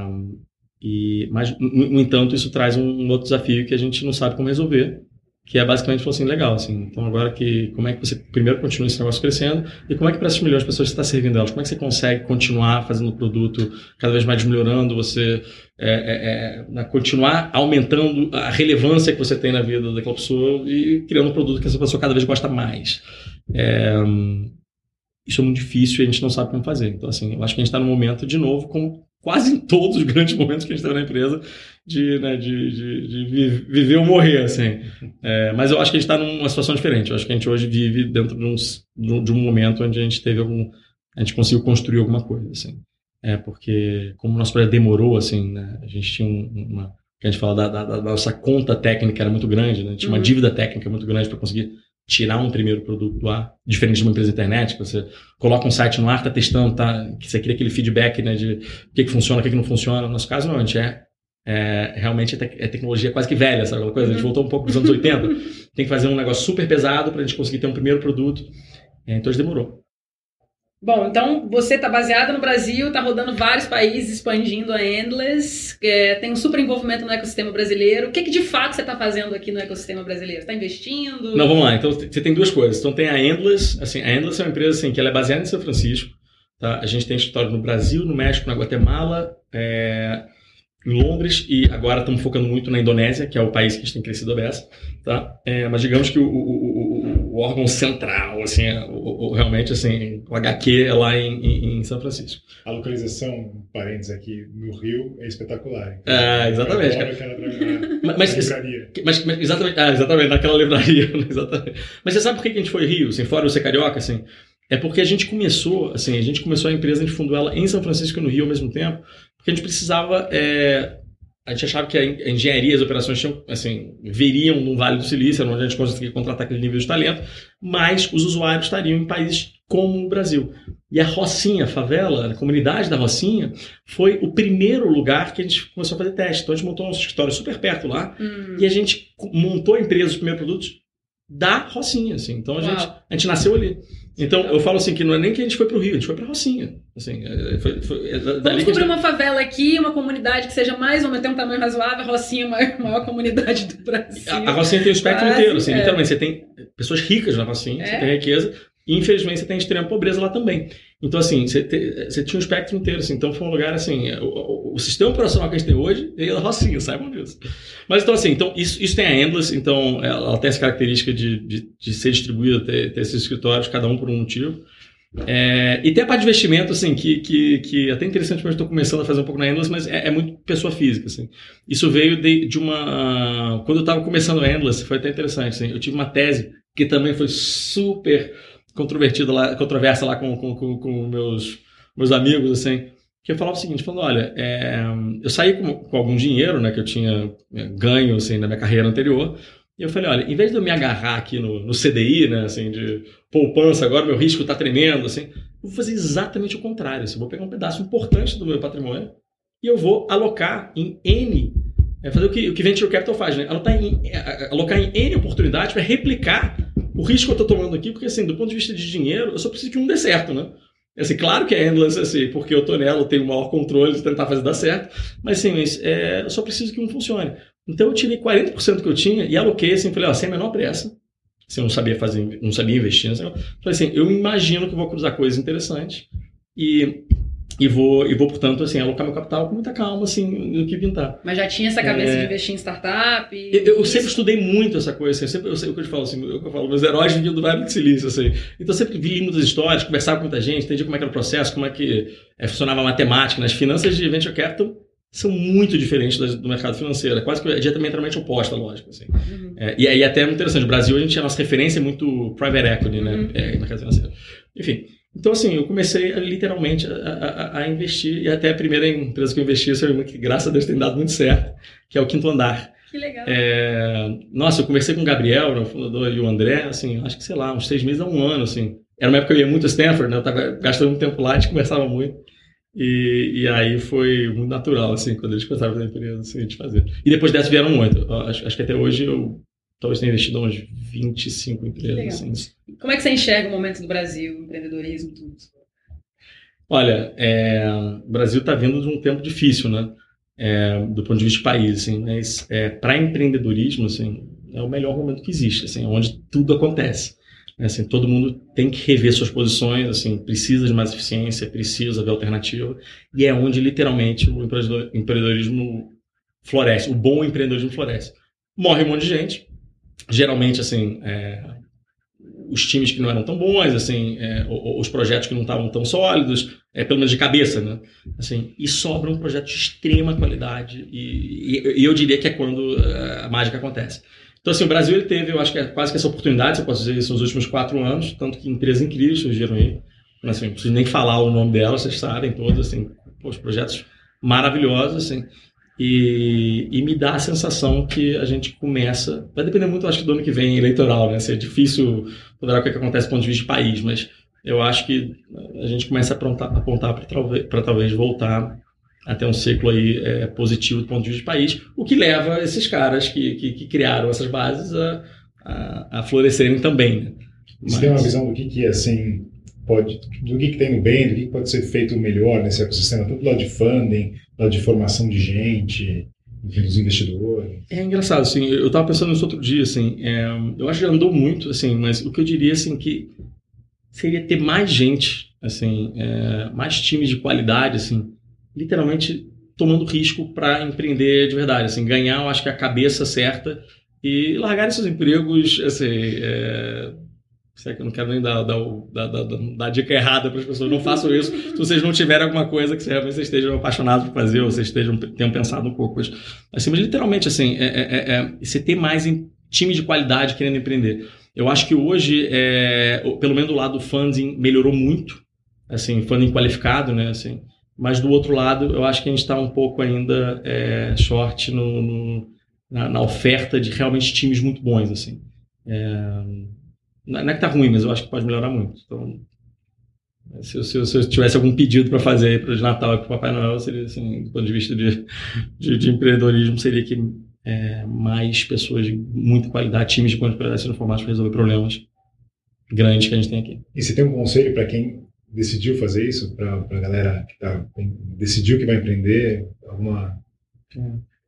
e, mas, no, no entanto, isso traz um, um outro desafio que a gente não sabe como resolver, que é basicamente assim, legal, assim, então agora que, como é que você primeiro continua esse negócio crescendo e como é que para essas milhões de pessoas você está servindo elas, como é que você consegue continuar fazendo o produto cada vez mais melhorando, você é, é, é, continuar aumentando a relevância que você tem na vida daquela pessoa e criando um produto que essa pessoa cada vez gosta mais. É, isso é muito difícil e a gente não sabe como fazer, então assim, eu acho que a gente está num momento, de novo, como quase em todos os grandes momentos que a gente teve na empresa, de, né, de, de, de viver ou morrer, assim. É, mas eu acho que a gente está numa situação diferente. Eu acho que a gente hoje vive dentro de um, de um momento onde a gente teve algum... A gente conseguiu construir alguma coisa, assim. É, porque como o nosso projeto demorou, assim, né, a gente tinha uma... Que a gente fala da, da, da nossa conta técnica era muito grande, né? Tinha uma uhum. dívida técnica muito grande para conseguir tirar um primeiro produto do ar, diferente de uma empresa de internet, que você coloca um site no ar, está testando, tá, que você cria aquele feedback, né, de o que, que funciona, o que, que não funciona. No nosso caso, não, a gente é, é realmente é, te, é tecnologia quase que velha, sabe aquela coisa? A gente voltou um pouco dos anos oitenta, tem que fazer um negócio super pesado para a gente conseguir ter um primeiro produto, é, então isso demorou. Bom, então você está baseado no Brasil, está rodando vários países, expandindo a Endless, é, tem um super envolvimento no ecossistema brasileiro. O que, que de fato você está fazendo aqui no ecossistema brasileiro? Você está investindo? Não, vamos lá. Então você tem duas coisas. Então tem a Endless, assim, a Endless é uma empresa assim, que ela é baseada em São Francisco. Tá? A gente tem escritório no Brasil, no México, na Guatemala, é... em Londres, e agora estamos focando muito na Indonésia, que é o país que a gente tem crescido a beça, tá? É, mas digamos que o, o, o, o órgão central, assim, é, o, o, realmente, assim, o H Q é lá em, em, em São Francisco. A localização, parênteses aqui, no Rio é espetacular. É, exatamente. Mas, mas, mas, mas, exatamente, ah, exatamente, naquela livraria, exatamente. Mas você sabe por que a gente foi Rio, assim, fora o ser carioca, assim? É porque a gente começou, assim, a gente começou a empresa, a gente fundou ela em São Francisco e no Rio ao mesmo tempo, porque a gente precisava, é, a gente achava que a engenharia e as operações tinham, assim, viriam no Vale do Silício, onde a gente conseguia contratar aquele nível de talento, mas os usuários estariam em países como o Brasil. E a Rocinha, a favela, a comunidade da Rocinha, foi o primeiro lugar que a gente começou a fazer teste. Então a gente montou um escritório super perto lá, hum. e a gente montou a empresa, os primeiros produtos da Rocinha, assim. Então a gente, a gente nasceu ali. Então, eu falo assim, que não é nem que a gente foi pro Rio, a gente foi pra Rocinha. Assim, foi, foi, é Vamos descobrir gente... uma favela aqui, uma comunidade que seja mais ou menos, tem um tamanho razoável, a Rocinha é a maior, maior comunidade do Brasil. A, a Rocinha tem o espectro Quase, inteiro, assim, é. literalmente. Você tem pessoas ricas na Rocinha, é. você tem riqueza, e infelizmente você tem extrema pobreza lá também. Então, assim, você, te, você tinha um espectro inteiro, assim. Então, foi um lugar, assim, o, o, o sistema operacional que a gente tem hoje é da Rocinha, saibam disso. Mas, então, assim, então, isso, isso tem a Endless, então, ela, ela tem essa característica de, de, de ser distribuída, ter, ter esses escritórios, cada um por um motivo. É, e tem a parte de investimento, assim, que, que, que até interessante, mas eu estou começando a fazer um pouco na Endless, mas é, é muito pessoa física, assim. Isso veio de, de uma... Quando eu estava começando a Endless, foi até interessante, assim, eu tive uma tese que também foi super... controvertida lá, controversa lá com, com, com, com meus, meus amigos, assim, que eu falava o seguinte, falando, olha, é, eu saí com, com algum dinheiro, né, que eu tinha ganho, assim, na minha carreira anterior, e eu falei, olha, em vez de eu me agarrar aqui no, no C D I, né, assim, de poupança, agora meu risco está tremendo, assim, eu vou fazer exatamente o contrário, assim, eu vou pegar um pedaço importante do meu patrimônio e eu vou alocar em N, é fazer o que, o que Venture Capital faz, né, alocar em, alocar em N oportunidades para replicar o risco que eu estou tomando aqui, porque, assim, do ponto de vista de dinheiro, eu só preciso que um dê certo, né? Assim, claro que é Endless, assim, porque eu estou nela, eu tenho o maior controle de tentar fazer dar certo, mas, assim, mas, é, eu só preciso que um funcione. Então, eu tirei quarenta por cento que eu tinha e aloquei, assim, falei, ó, sem a menor pressa, assim, eu não sabia fazer, não sabia investir, assim, falei assim, eu imagino que eu vou cruzar coisas interessantes e... E vou, e vou, portanto, assim, alocar meu capital com muita calma, assim, no que pintar. Mas já tinha essa cabeça é... de investir em startup? E... Eu, eu sempre estudei muito essa coisa, assim, eu sempre, eu sei o que eu te falo, assim, eu, eu falo, meus heróis vinham do Vale do Silício, assim. Então, eu sempre vi muitas histórias, conversava com muita gente, entendi como é que era o processo, como é que é, funcionava a matemática. As finanças de Venture Capital são muito diferentes das, do mercado financeiro, é quase que é diametralmente oposta, lógico, assim. Uhum. É, e aí, até é muito interessante, no Brasil, a gente, a nossa referência é muito private equity, né, uhum. é, mercado financeiro. Enfim... Então, assim, eu comecei a, literalmente a, a, a investir, e até a primeira empresa que eu investi, que graças a Deus tem dado muito certo, que é o Quinto Andar. Que legal. É, nossa, eu conversei com o Gabriel, né, o fundador, e o André, assim, acho que, sei lá, uns seis meses a um ano, assim. Era uma época que eu ia muito a Stanford, né, eu estava gastando muito tempo lá, a gente conversava muito. E, e aí foi muito natural, assim, quando eles começaram a fazer a empresa, assim, de fazer. E depois dessa vieram muito. Acho, acho que até hoje eu talvez tenha investido uns vinte e cinco empresas. Assim. Como é que você enxerga o momento do Brasil, empreendedorismo, tudo? Olha, é, o Brasil está vindo de um tempo difícil, né? É, do ponto de vista de país, assim, mas é, para empreendedorismo, assim, é o melhor momento que existe, assim, onde tudo acontece. Assim, todo mundo tem que rever suas posições, assim, precisa de mais eficiência, precisa ver alternativa, e é onde literalmente o empreendedorismo floresce, o bom empreendedorismo floresce. Morre um monte de gente, geralmente, assim, é, os times que não eram tão bons, assim, é, os projetos que não estavam tão sólidos, é, pelo menos de cabeça, né? Assim, e sobra um projeto de extrema qualidade, e, e, e eu diria que é quando a mágica acontece. Então, assim, o Brasil ele teve, eu acho que é quase que essa oportunidade, se eu posso dizer isso, nos últimos quatro anos, tanto que empresas incríveis surgiram aí, assim, não preciso nem falar o nome delas, vocês sabem todos, assim, pô, os projetos maravilhosos, assim, E, e me dá a sensação que a gente começa... Vai depender muito, acho que, do ano que vem eleitoral, né? Assim, é difícil ponderar o que acontece do ponto de vista de país, mas eu acho que a gente começa a apontar, apontar para talvez, talvez voltar até um ciclo aí, é, positivo do ponto de vista de país, o que leva esses caras que, que, que criaram essas bases a, a, a florescerem também. Né? Mas... Você tem uma visão do que, que assim, pode, do que, que tem no bem, do que, que pode ser feito melhor nesse ecossistema, tanto do lado de funding, lado de formação de gente, dos investidores? É engraçado, assim, eu estava pensando nisso outro dia, assim, é, eu acho que já andou muito, assim, mas o que eu diria, assim, que seria ter mais gente, assim, é, mais times de qualidade, assim, literalmente tomando risco para empreender de verdade, assim, ganhar, eu acho que a cabeça certa e largar esses empregos, assim, é... sei que eu não quero nem dar, dar, dar, dar, dar dica errada para as pessoas, não façam isso se vocês não tiverem alguma coisa que realmente vocês estejam apaixonados por fazer, ou vocês estejam, tenham pensado um pouco. Mas, assim, mas literalmente, assim, é, é, é, você ter mais em, time de qualidade querendo empreender. Eu acho que hoje, é, pelo menos do lado do funding, melhorou muito, assim, funding qualificado, né, assim, mas do outro lado, eu acho que a gente está um pouco ainda é, short no, no, na, na oferta de realmente times muito bons, assim. É, não é que tá ruim, mas eu acho que pode melhorar muito. Então, se, se, se eu tivesse algum pedido para fazer aí para o Natal e para o Papai Noel, seria, assim, do ponto de vista de, de, de empreendedorismo, seria que é, mais pessoas de muita qualidade, times de qualidade sendo formados para resolver problemas grandes que a gente tem aqui. E você tem um conselho para quem decidiu fazer isso, para a galera que tá, decidiu que vai empreender? Alguma... É.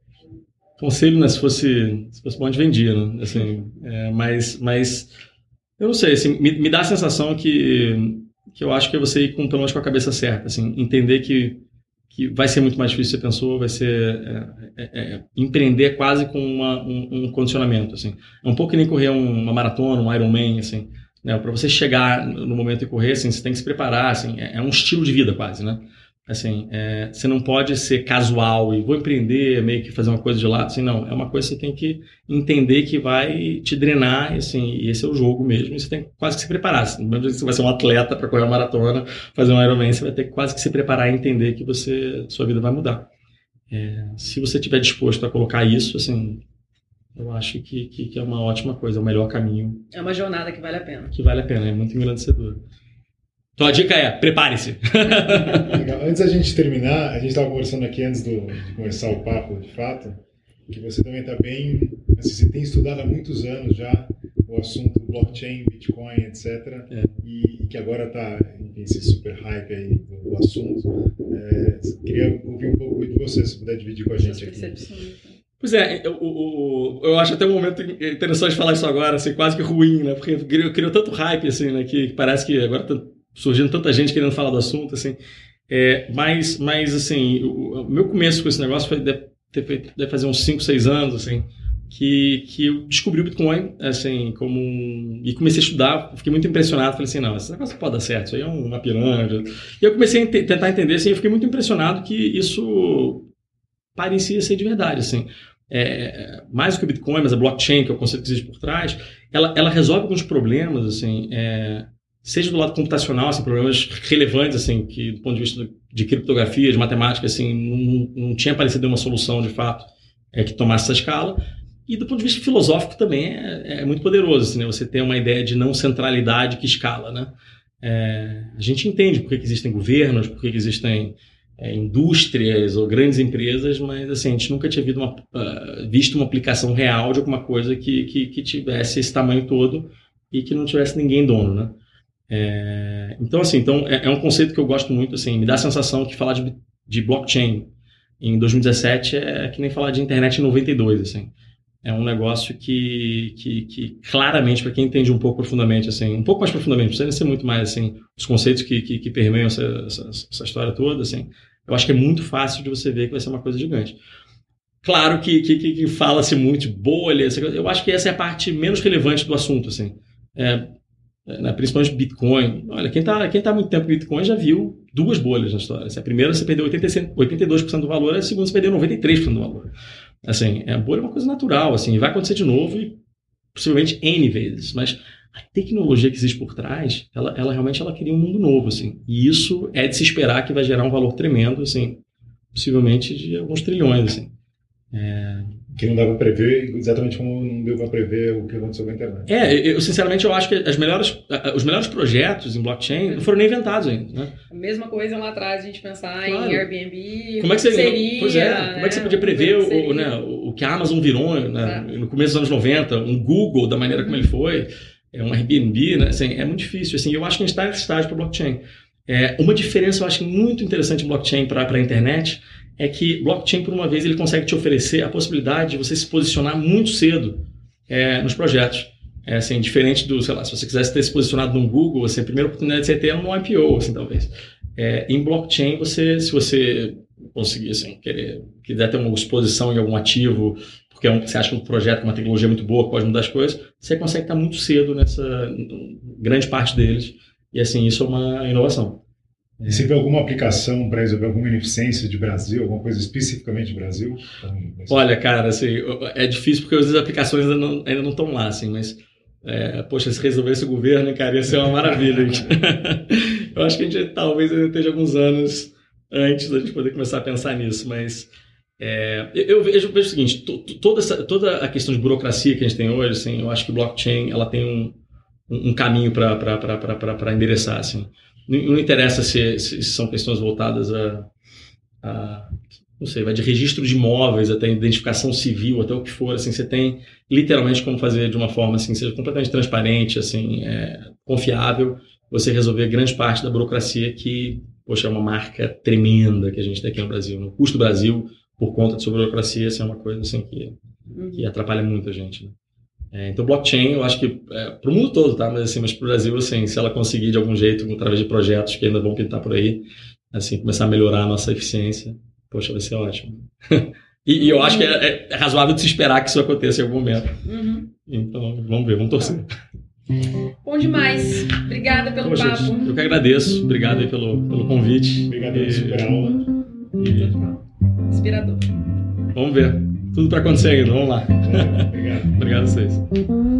Conselho, né? Se fosse, se fosse bom, a gente vendia, né? Assim, é, mas, mas eu não sei, assim, me, me dá a sensação que, que eu acho que é você ir com, pelo menos com a cabeça certa, assim, entender que, que vai ser muito mais difícil do que você pensou, vai ser é, é, é, empreender quase com uma, um, um condicionamento, assim. É um pouco que nem correr uma maratona, um Ironman, assim, né? Para você chegar no momento e correr, assim, você tem que se preparar, assim, é, é um estilo de vida quase, né? Assim, é, você não pode ser casual e vou empreender, meio que fazer uma coisa de lado, assim, não. É uma coisa que você tem que entender que vai te drenar, assim, e esse é o jogo mesmo, e você tem que quase que se preparar. Assim, mesmo que você vai ser um atleta para correr uma maratona, fazer um Ironman, você vai ter que quase que se preparar e entender que você, sua vida vai mudar. É, se você estiver disposto a colocar isso, assim, eu acho que, que, que é uma ótima coisa, é o melhor caminho. É uma jornada que vale a pena. Que vale a pena, é muito engrandecedor. Então a dica é, prepare-se. Legal. Antes da gente terminar, a gente estava conversando aqui antes do, de começar o papo, de fato, que você também está bem, assim, você tem estudado há muitos anos já o assunto blockchain, Bitcoin, etcétera. É. E, e que agora está, enfim, esse super hype aí do, do assunto. É, queria ouvir um pouco de você, se puder dividir com a gente aqui. Pois é, eu, eu, eu acho até um momento interessante falar isso agora, assim, quase que ruim, né? Porque criou, criou tanto hype, assim, né? Que parece que agora tá surgindo tanta gente querendo falar do assunto, assim. É, mas, mas, assim, o, o meu começo com esse negócio foi, deve, ter, deve fazer uns cinco, seis anos, assim, que, que eu descobri o Bitcoin, assim, como um, e comecei a estudar, fiquei muito impressionado, falei assim, não, esse negócio pode dar certo, isso aí é uma pirâmide. E eu comecei a ent- tentar entender, assim, eu fiquei muito impressionado que isso parecia ser de verdade, assim. É, mais do que o Bitcoin, mas a blockchain, que é o conceito que existe por trás, ela, ela resolve alguns problemas, assim, é, seja do lado computacional, assim, problemas relevantes, assim, que do ponto de vista de criptografia, de matemática, assim, não, não tinha aparecido uma solução, de fato, é, que tomasse essa escala. E do ponto de vista filosófico também é, é muito poderoso, assim, né? Você tem uma ideia de não centralidade que escala, né? É, a gente entende por que, que existem governos, por que, que existem é, indústrias ou grandes empresas, mas assim, a gente nunca tinha visto uma, uh, visto uma aplicação real de alguma coisa que, que, que tivesse esse tamanho todo e que não tivesse ninguém dono, né? É, então, assim, então é, é um conceito que eu gosto muito, assim, me dá a sensação que falar de, de blockchain em dois mil e dezessete é que nem falar de internet em noventa e dois, assim. É um negócio que, que, que claramente, para quem entende um pouco profundamente, assim, um pouco mais profundamente, precisa ser muito mais, assim, os conceitos que, que, que permeiam essa, essa, essa história toda, assim, eu acho que é muito fácil de você ver que vai ser uma coisa gigante. Claro que, que, que fala-se muito de bolha, eu acho que essa é a parte menos relevante do assunto, assim. É, é, principalmente Bitcoin. Olha, quem está quem tá há muito tempo em Bitcoin já viu duas bolhas na história. A primeira você perdeu oitenta e dois por cento do valor, a segunda você perdeu noventa e três por cento do valor. Assim, a bolha é uma coisa natural, assim, vai acontecer de novo e possivelmente N vezes, mas a tecnologia que existe por trás, ela, ela realmente ela cria um mundo novo, assim, e isso é de se esperar que vai gerar um valor tremendo, assim, possivelmente de alguns trilhões, assim. É... Que não dá para prever, exatamente como não deu para prever o que aconteceu com a internet. É, eu sinceramente eu acho que as melhores, os melhores projetos em blockchain não foram nem inventados ainda, né? A mesma coisa lá atrás, a gente pensar claro. Em Airbnb, como é que você, seria... Pois é, como é que você podia prever o, o, né, o que a Amazon virou, né, no começo dos anos noventa, um Google da maneira como ele foi, um Airbnb, né, assim, é muito difícil. Assim, eu acho que a gente está nesse estágio para blockchain. É, uma diferença eu acho muito interessante em blockchain para a internet é que blockchain, por uma vez, ele consegue te oferecer a possibilidade de você se posicionar muito cedo é, nos projetos. É, assim, diferente do, sei lá, se você quisesse ter se posicionado no Google, assim, a primeira oportunidade que você tem é no I P O, assim, talvez. É, em blockchain, você, se você conseguir, assim, querer, quiser ter uma exposição em algum ativo, porque é um, você acha que um projeto com uma tecnologia muito boa, que pode mudar as coisas, você consegue estar muito cedo nessa grande parte deles, e assim, isso é uma inovação. E você vê alguma aplicação para resolver alguma ineficiência de Brasil, alguma coisa especificamente de Brasil? Olha, cara, assim, é difícil porque às vezes as aplicações ainda não, ainda não estão lá, assim, mas, é, poxa, se resolvesse o governo, cara, ia ser uma maravilha. Eu acho que a gente talvez ainda esteja alguns anos antes da gente poder começar a pensar nisso, mas é, eu, eu, vejo, eu vejo o seguinte, to, toda, essa, toda a questão de burocracia que a gente tem hoje, assim, eu acho que o blockchain ela tem um, um caminho para endereçar, assim. Não interessa se, se são questões voltadas a, a, não sei, vai de registro de imóveis até identificação civil, até o que for, assim, você tem literalmente como fazer de uma forma, assim, seja completamente transparente, assim, é, confiável, você resolver grande parte da burocracia que, poxa, é uma marca tremenda que a gente tem aqui no Brasil. No custo do Brasil, por conta de sua burocracia, assim, é uma coisa, assim, que, que atrapalha muito a gente, né? É, então, blockchain, eu acho que é, para o mundo todo, tá? Mas, assim, mas para o Brasil, assim, se ela conseguir de algum jeito, através de projetos que ainda vão pintar por aí, assim, começar a melhorar a nossa eficiência, poxa, vai ser ótimo. e, e eu acho que é, é razoável de se esperar que isso aconteça em algum momento. Uhum. Então, vamos ver, vamos torcer. Bom demais. Obrigada pelo Poxa, papo. Eu que agradeço. Obrigado aí pelo, pelo convite. Obrigado pela super aula. E... Inspirador. Vamos ver. Tudo para acontecer ainda. Vamos lá. É, obrigado. Obrigado a vocês.